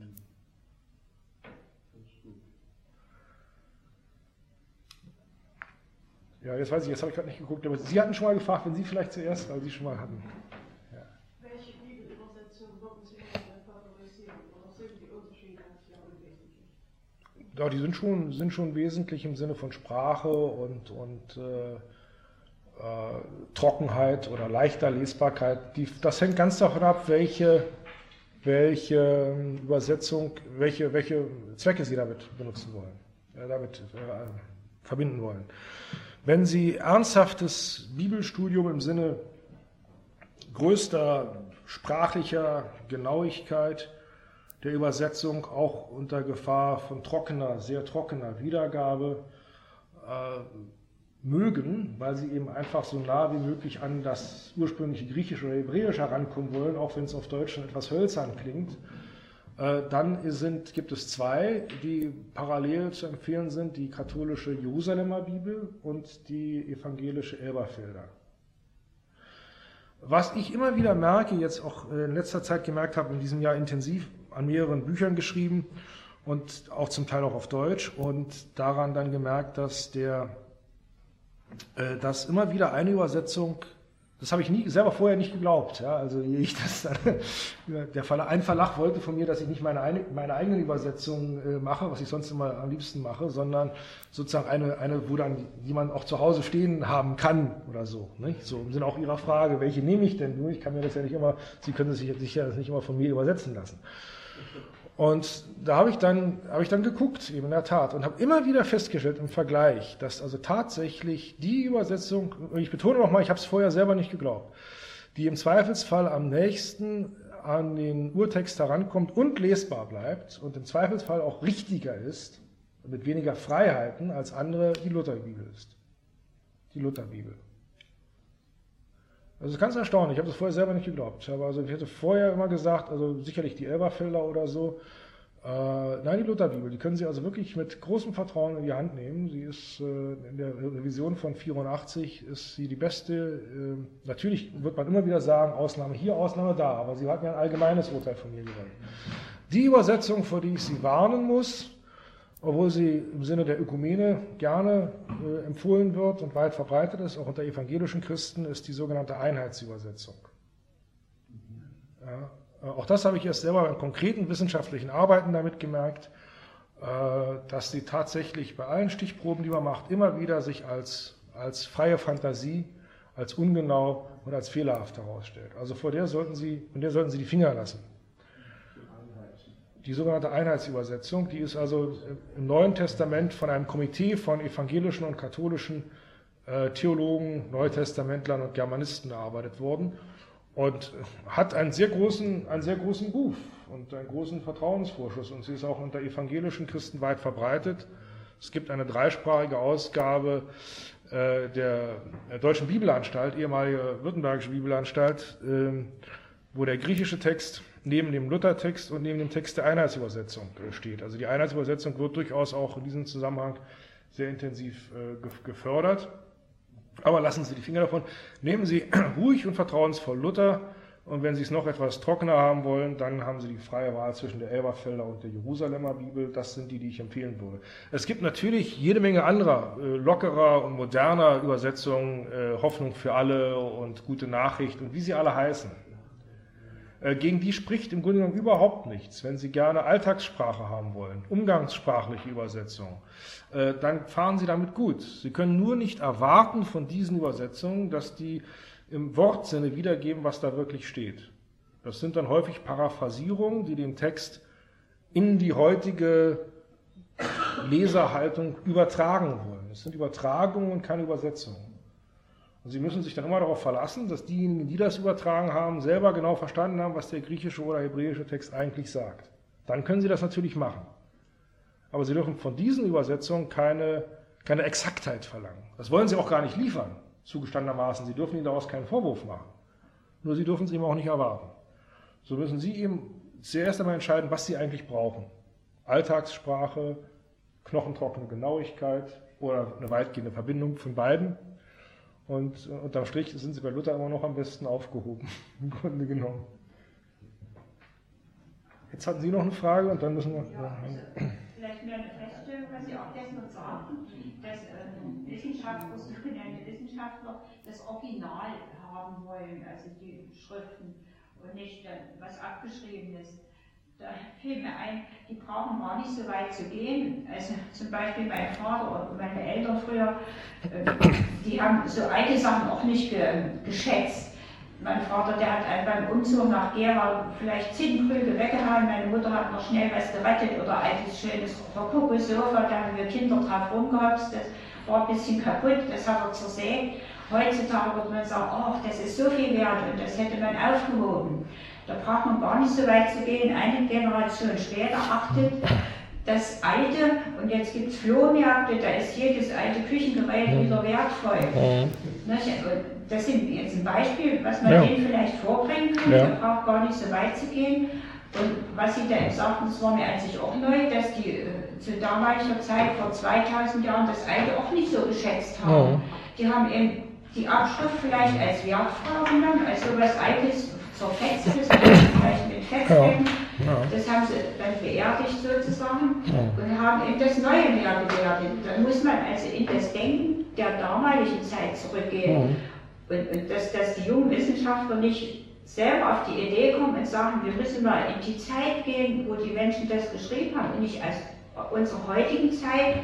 Ja, jetzt weiß ich, jetzt habe ich gerade nicht geguckt, aber Sie hatten schon mal gefragt, wenn Sie vielleicht zuerst, weil Sie schon mal hatten. Ja. Welche Bibelübersetzung würden Sie denn favorisieren? Oder sind die Unterschiede eigentlich ja unwesentlich? ja, die sind schon, sind schon wesentlich im Sinne von Sprache und, und äh, äh, Trockenheit oder leichter Lesbarkeit. Die, das hängt ganz davon ab, welche, welche Übersetzung, welche, welche Zwecke Sie damit benutzen wollen, äh, damit äh, verbinden wollen. Wenn Sie ernsthaftes Bibelstudium im Sinne größter sprachlicher Genauigkeit der Übersetzung, auch unter Gefahr von trockener, sehr trockener Wiedergabe, äh, mögen, weil sie eben einfach so nah wie möglich an das ursprüngliche Griechisch oder Hebräisch herankommen wollen, auch wenn es auf Deutsch schon etwas hölzern klingt, äh, dann sind, gibt es zwei, die parallel zu empfehlen sind, die katholische Jerusalemer Bibel und die evangelische Elberfelder. Was ich immer wieder merke, jetzt auch in letzter Zeit gemerkt habe, in diesem Jahr intensiv an mehreren Büchern geschrieben und auch zum Teil auch auf Deutsch und daran dann gemerkt, dass der, äh, dass immer wieder eine Übersetzung, das habe ich nie, selber vorher nicht geglaubt, ja, also ich das, der Verlag, ein Verlag wollte von mir, dass ich nicht meine, meine eigenen Übersetzungen äh, mache, was ich sonst immer am liebsten mache, sondern sozusagen eine, eine, wo dann jemand auch zu Hause stehen haben kann oder so, nicht? So im Sinne auch Ihrer Frage, welche nehme ich denn? Ich kann mir das ja nicht immer, Sie können es sich sicher nicht immer von mir übersetzen lassen. Und da habe ich dann, habe ich dann geguckt, eben in der Tat, und habe immer wieder festgestellt im Vergleich, dass also tatsächlich die Übersetzung, und ich betone nochmal, ich habe es vorher selber nicht geglaubt, die im Zweifelsfall am nächsten an den Urtext herankommt und lesbar bleibt und im Zweifelsfall auch richtiger ist, mit weniger Freiheiten als andere, die Lutherbibel ist. Die Lutherbibel. Also das ist ganz erstaunlich, ich habe das vorher selber nicht geglaubt. Aber also ich hätte vorher immer gesagt, also sicherlich die Elberfelder oder so, äh, nein, die Lutherbibel, die können Sie also wirklich mit großem Vertrauen in die Hand nehmen. Sie ist äh, in der Revision von vierundachtzig ist sie die beste. Äh, natürlich wird man immer wieder sagen, Ausnahme hier, Ausnahme da, aber Sie hatten ja ein allgemeines Urteil von mir gewollt. Die Übersetzung, vor die ich Sie warnen muss, obwohl sie im Sinne der Ökumene gerne äh, empfohlen wird und weit verbreitet ist, auch unter evangelischen Christen, ist die sogenannte Einheitsübersetzung. Ja, äh, auch das habe ich erst selber beim konkreten wissenschaftlichen Arbeiten damit gemerkt, äh, dass sie tatsächlich bei allen Stichproben, die man macht, immer wieder sich als, als freie Fantasie, als ungenau und als fehlerhaft herausstellt. Also vor der sollten Sie, von der sollten Sie die Finger lassen. Die sogenannte Einheitsübersetzung, die ist also im Neuen Testament von einem Komitee von evangelischen und katholischen äh, Theologen, Neutestamentlern und Germanisten erarbeitet worden und hat einen sehr großen, einen sehr großen Ruf und einen großen Vertrauensvorschuss. Und sie ist auch unter evangelischen Christen weit verbreitet. Es gibt eine dreisprachige Ausgabe äh, der, der Deutschen Bibelanstalt, ehemalige Württembergische Bibelanstalt, äh, wo der griechische Text neben dem Luthertext und neben dem Text der Einheitsübersetzung steht. Also die Einheitsübersetzung wird durchaus auch in diesem Zusammenhang sehr intensiv äh, gefördert. Aber lassen Sie die Finger davon. Nehmen Sie ruhig und vertrauensvoll Luther und wenn Sie es noch etwas trockener haben wollen, dann haben Sie die freie Wahl zwischen der Elberfelder und der Jerusalemer Bibel. Das sind die, die ich empfehlen würde. Es gibt natürlich jede Menge anderer, äh, lockerer und moderner Übersetzungen, äh, Hoffnung für alle und gute Nachricht und wie sie alle heißen. Gegen die spricht im Grunde genommen überhaupt nichts. Wenn Sie gerne Alltagssprache haben wollen, umgangssprachliche Übersetzung, dann fahren Sie damit gut. Sie können nur nicht erwarten von diesen Übersetzungen, dass die im Wortsinne wiedergeben, was da wirklich steht. Das sind dann häufig Paraphrasierungen, die den Text in die heutige Leserhaltung übertragen wollen. Es sind Übertragungen und keine Übersetzungen. Und Sie müssen sich dann immer darauf verlassen, dass diejenigen, die das übertragen haben, selber genau verstanden haben, was der griechische oder hebräische Text eigentlich sagt. Dann können Sie das natürlich machen. Aber Sie dürfen von diesen Übersetzungen keine, keine Exaktheit verlangen. Das wollen Sie auch gar nicht liefern, zugestandenermaßen. Sie dürfen Ihnen daraus keinen Vorwurf machen. Nur Sie dürfen es eben auch nicht erwarten. So müssen Sie eben zuerst einmal entscheiden, was Sie eigentlich brauchen. Alltagssprache, knochentrockene Genauigkeit oder eine weitgehende Verbindung von beiden. Und äh, unterm Strich sind Sie bei Luther immer noch am besten aufgehoben, im Grunde genommen. Jetzt hatten Sie noch eine Frage und dann müssen wir... Ja, also, vielleicht mehr eine Feststellung, was Sie auch gestern sagten, dass äh, Wissenschaftler, sogenannte Wissenschaftler, das Original haben wollen, also die Schriften und nicht äh, was Abgeschriebenes. Da da fiel mir ein, die brauchen gar nicht so weit zu gehen. Also zum Beispiel mein Vater oder meine Eltern früher, die haben so alte Sachen auch nicht ge geschätzt. Mein Vater, der hat einen beim Umzug nach Gera vielleicht zehn Krüge weggehauen, meine Mutter hat noch schnell was gerettet oder altes, schönes Rokoko-Sofa, da haben wir Kinder drauf rumgehabt, das war ein bisschen kaputt, das hat er zersägt. Heutzutage würde man sagen, oh, das ist so viel wert und das hätte man aufgehoben. Da braucht man gar nicht so weit zu gehen. Eine Generation später achtet das Alte, und jetzt gibt es Flohmärkte, da ist jedes alte Küchengerät wieder wertvoll. Mhm. Das ist jetzt ein Beispiel, was man ja. denen vielleicht vorbringen kann. Ja. Man braucht gar nicht so weit zu gehen. Und was Sie da eben sagten, das war mir an sich auch neu, dass die äh, zu damaliger Zeit, vor zweitausend Jahren, das Alte auch nicht so geschätzt haben. Mhm. Die haben eben die Abschrift vielleicht als wertvoll genommen, als sowas Altes, zerfetztes, vielleicht mit Fettflecken. Ja. Ja. Das haben sie dann beerdigt sozusagen ja. und haben eben das Neue mehr gewertet. Da muss man also in das Denken der damaligen Zeit zurückgehen. Ja. Und, und dass, dass die jungen Wissenschaftler nicht selber auf die Idee kommen und sagen, wir müssen mal in die Zeit gehen, wo die Menschen das geschrieben haben und nicht als unserer heutigen Zeit,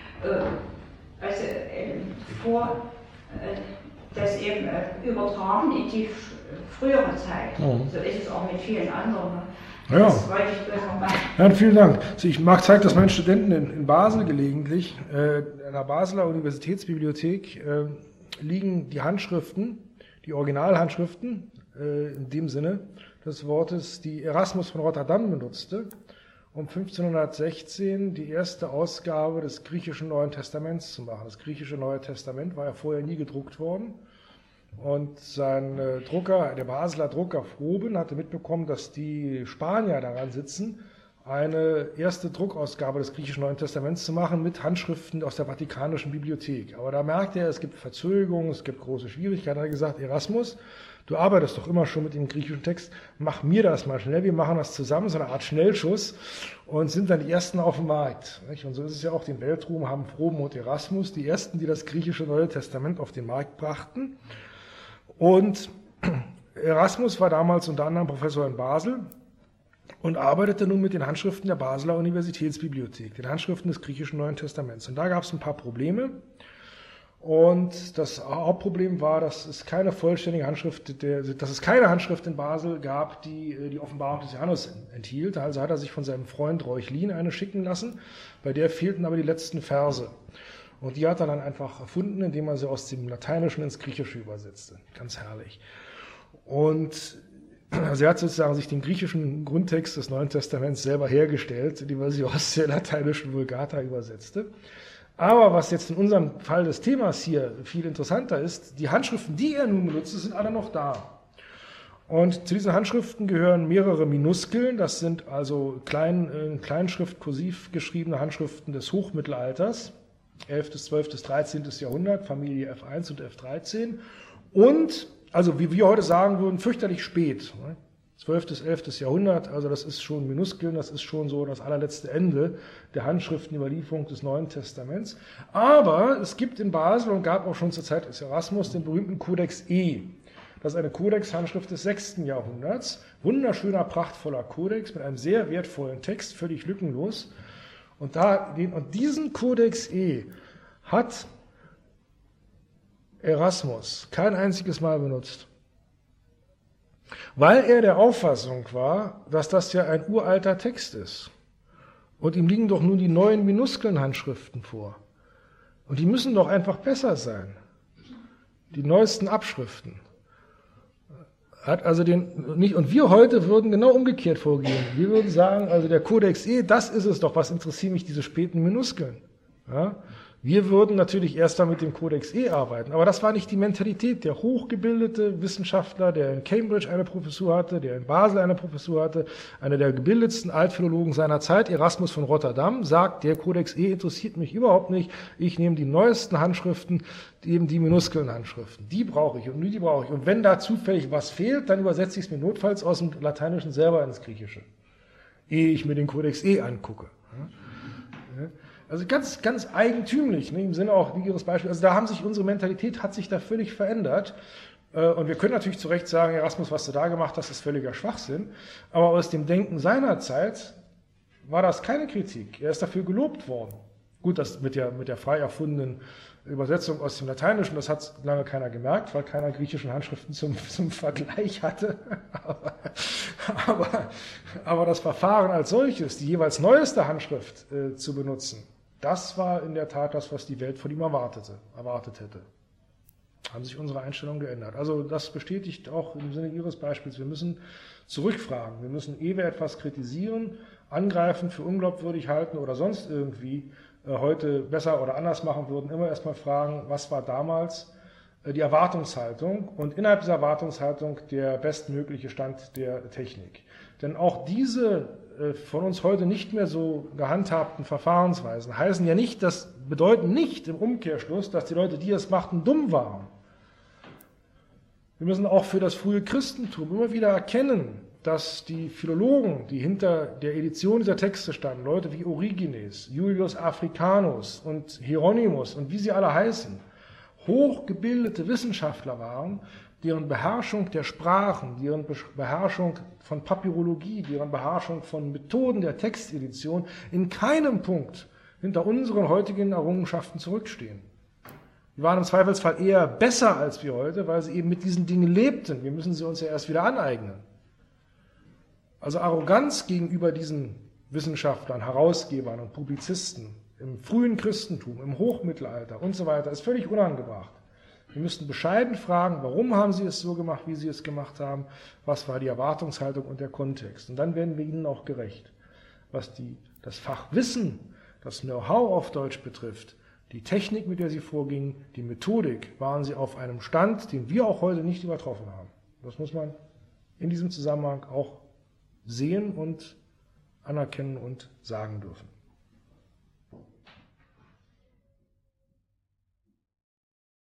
äh, also äh, vor äh, das eben äh, übertragen in die frühere Zeit. Mhm. So ist es auch mit vielen anderen. Ne? Ja. Das wollte ich bloß noch mal. Ja, vielen Dank. Also ich mag zeigt das meinen Studenten in, in Basel gelegentlich. Äh, in der Basler Universitätsbibliothek äh, liegen die Handschriften, die Originalhandschriften, äh, in dem Sinne des Wortes, die Erasmus von Rotterdam benutzte, um fünfzehnhundertsechzehn die erste Ausgabe des griechischen Neuen Testaments zu machen. Das griechische Neue Testament war ja vorher nie gedruckt worden. Und sein äh, Drucker, der Basler Drucker Froben, hatte mitbekommen, dass die Spanier daran sitzen, eine erste Druckausgabe des griechischen Neuen Testaments zu machen mit Handschriften aus der Vatikanischen Bibliothek. Aber da merkte er, es gibt Verzögerungen, es gibt große Schwierigkeiten. Er hat gesagt, Erasmus, du arbeitest doch immer schon mit dem griechischen Text, mach mir das mal schnell, wir machen das zusammen, so eine Art Schnellschuss, und sind dann die Ersten auf dem Markt. Und so ist es ja auch, den Weltruhm haben Froben und Erasmus, die Ersten, die das griechische Neue Testament auf den Markt brachten. Und Erasmus war damals unter anderem Professor in Basel und arbeitete nun mit den Handschriften der Basler Universitätsbibliothek, den Handschriften des griechischen Neuen Testaments. Und da gab es ein paar Probleme. Und das Hauptproblem war, dass es keine vollständige Handschrift, der, dass es keine Handschrift in Basel gab, die die Offenbarung des Johannes enthielt. Also hat er sich von seinem Freund Reuchlin eine schicken lassen, bei der fehlten aber die letzten Verse. Und die hat er dann einfach erfunden, indem er sie aus dem Lateinischen ins Griechische übersetzte. Ganz herrlich. Und also er hat sozusagen sich den griechischen Grundtext des Neuen Testaments selber hergestellt, indem er sie aus der lateinischen Vulgata übersetzte. Aber was jetzt in unserem Fall des Themas hier viel interessanter ist, die Handschriften, die er nun benutzt, sind alle noch da. Und zu diesen Handschriften gehören mehrere Minuskeln, das sind also klein, in Kleinschrift kursiv geschriebene Handschriften des Hochmittelalters, elftes, zwölftes, dreizehntes Jahrhundert, Familie F eins und F dreizehn. Und, also wie wir heute sagen würden, fürchterlich spät, zwölftes, elftes Jahrhundert, also das ist schon Minuskeln, das ist schon so das allerletzte Ende der Handschriftenüberlieferung des Neuen Testaments. Aber es gibt in Basel und gab auch schon zur Zeit des Erasmus den berühmten Codex E. Das ist eine Codex-Handschrift des sechsten Jahrhunderts, wunderschöner, prachtvoller Codex mit einem sehr wertvollen Text, völlig lückenlos. Und, da, und diesen Codex E hat Erasmus kein einziges Mal benutzt, weil er der Auffassung war, dass das ja ein uralter Text ist. Und ihm liegen doch nun die neuen Minuskeln-Handschriften vor. Und die müssen doch einfach besser sein. Die neuesten Abschriften. Hat also den, nicht, und wir heute würden genau umgekehrt vorgehen. Wir würden sagen, also der Codex E, das ist es doch, was interessieren mich diese späten Minuskeln. Ja? Wir würden natürlich erst dann mit dem Codex E arbeiten, aber das war nicht die Mentalität. Der hochgebildete Wissenschaftler, der in Cambridge eine Professur hatte, der in Basel eine Professur hatte, einer der gebildetsten Altphilologen seiner Zeit, Erasmus von Rotterdam, sagt, der Codex E interessiert mich überhaupt nicht. Ich nehme die neuesten Handschriften, eben die Minuskeln-Handschriften. Die brauche ich und die brauche ich. Und wenn da zufällig was fehlt, dann übersetze ich es mir notfalls aus dem Lateinischen selber ins Griechische, ehe ich mir den Codex E angucke. Ja. Also ganz, ganz eigentümlich, ne, im Sinne auch Ihres Beispiels. Also da haben sich unsere Mentalität hat sich da völlig verändert. Und wir können natürlich zu Recht sagen, Erasmus, was du da gemacht hast, ist völliger Schwachsinn. Aber aus dem Denken seiner Zeit war das keine Kritik. Er ist dafür gelobt worden. Gut, das mit der, mit der frei erfundenen Übersetzung aus dem Lateinischen, das hat lange keiner gemerkt, weil keiner griechischen Handschriften zum, zum Vergleich hatte. Aber, aber, aber das Verfahren als solches, die jeweils neueste Handschrift äh, zu benutzen, das war in der Tat das, was die Welt von ihm erwartete, erwartet hätte. Haben sich unsere Einstellungen geändert. Also das bestätigt auch im Sinne Ihres Beispiels, wir müssen zurückfragen. Wir müssen, ehe wir etwas kritisieren, angreifen, für unglaubwürdig halten oder sonst irgendwie äh, heute besser oder anders machen würden, immer erstmal fragen, was war damals äh, die Erwartungshaltung und innerhalb dieser Erwartungshaltung der bestmögliche Stand der Technik. Denn auch diese äh, von uns heute nicht mehr so gehandhabten Verfahrensweisen heißen ja nicht, das bedeuten nicht im Umkehrschluss, dass die Leute, die es machten, dumm waren. Wir müssen auch für das frühe Christentum immer wieder erkennen, dass die Philologen, die hinter der Edition dieser Texte standen, Leute wie Origenes, Julius Africanus und Hieronymus und wie sie alle heißen, hochgebildete Wissenschaftler waren, deren Beherrschung der Sprachen, deren Beherrschung von Papyrologie, deren Beherrschung von Methoden der Textedition in keinem Punkt hinter unseren heutigen Errungenschaften zurückstehen. Die waren im Zweifelsfall eher besser als wir heute, weil sie eben mit diesen Dingen lebten. Wir müssen sie uns ja erst wieder aneignen. Also Arroganz gegenüber diesen Wissenschaftlern, Herausgebern und Publizisten im frühen Christentum, im Hochmittelalter und so weiter ist völlig unangebracht. Wir müssten bescheiden fragen, warum haben sie es so gemacht, wie sie es gemacht haben, was war die Erwartungshaltung und der Kontext. Und dann werden wir ihnen auch gerecht. Was die, das Fachwissen, das Know-how auf Deutsch betrifft, die Technik, mit der sie vorgingen, die Methodik, waren sie auf einem Stand, den wir auch heute nicht übertroffen haben. Das muss man in diesem Zusammenhang auch sehen und anerkennen und sagen dürfen.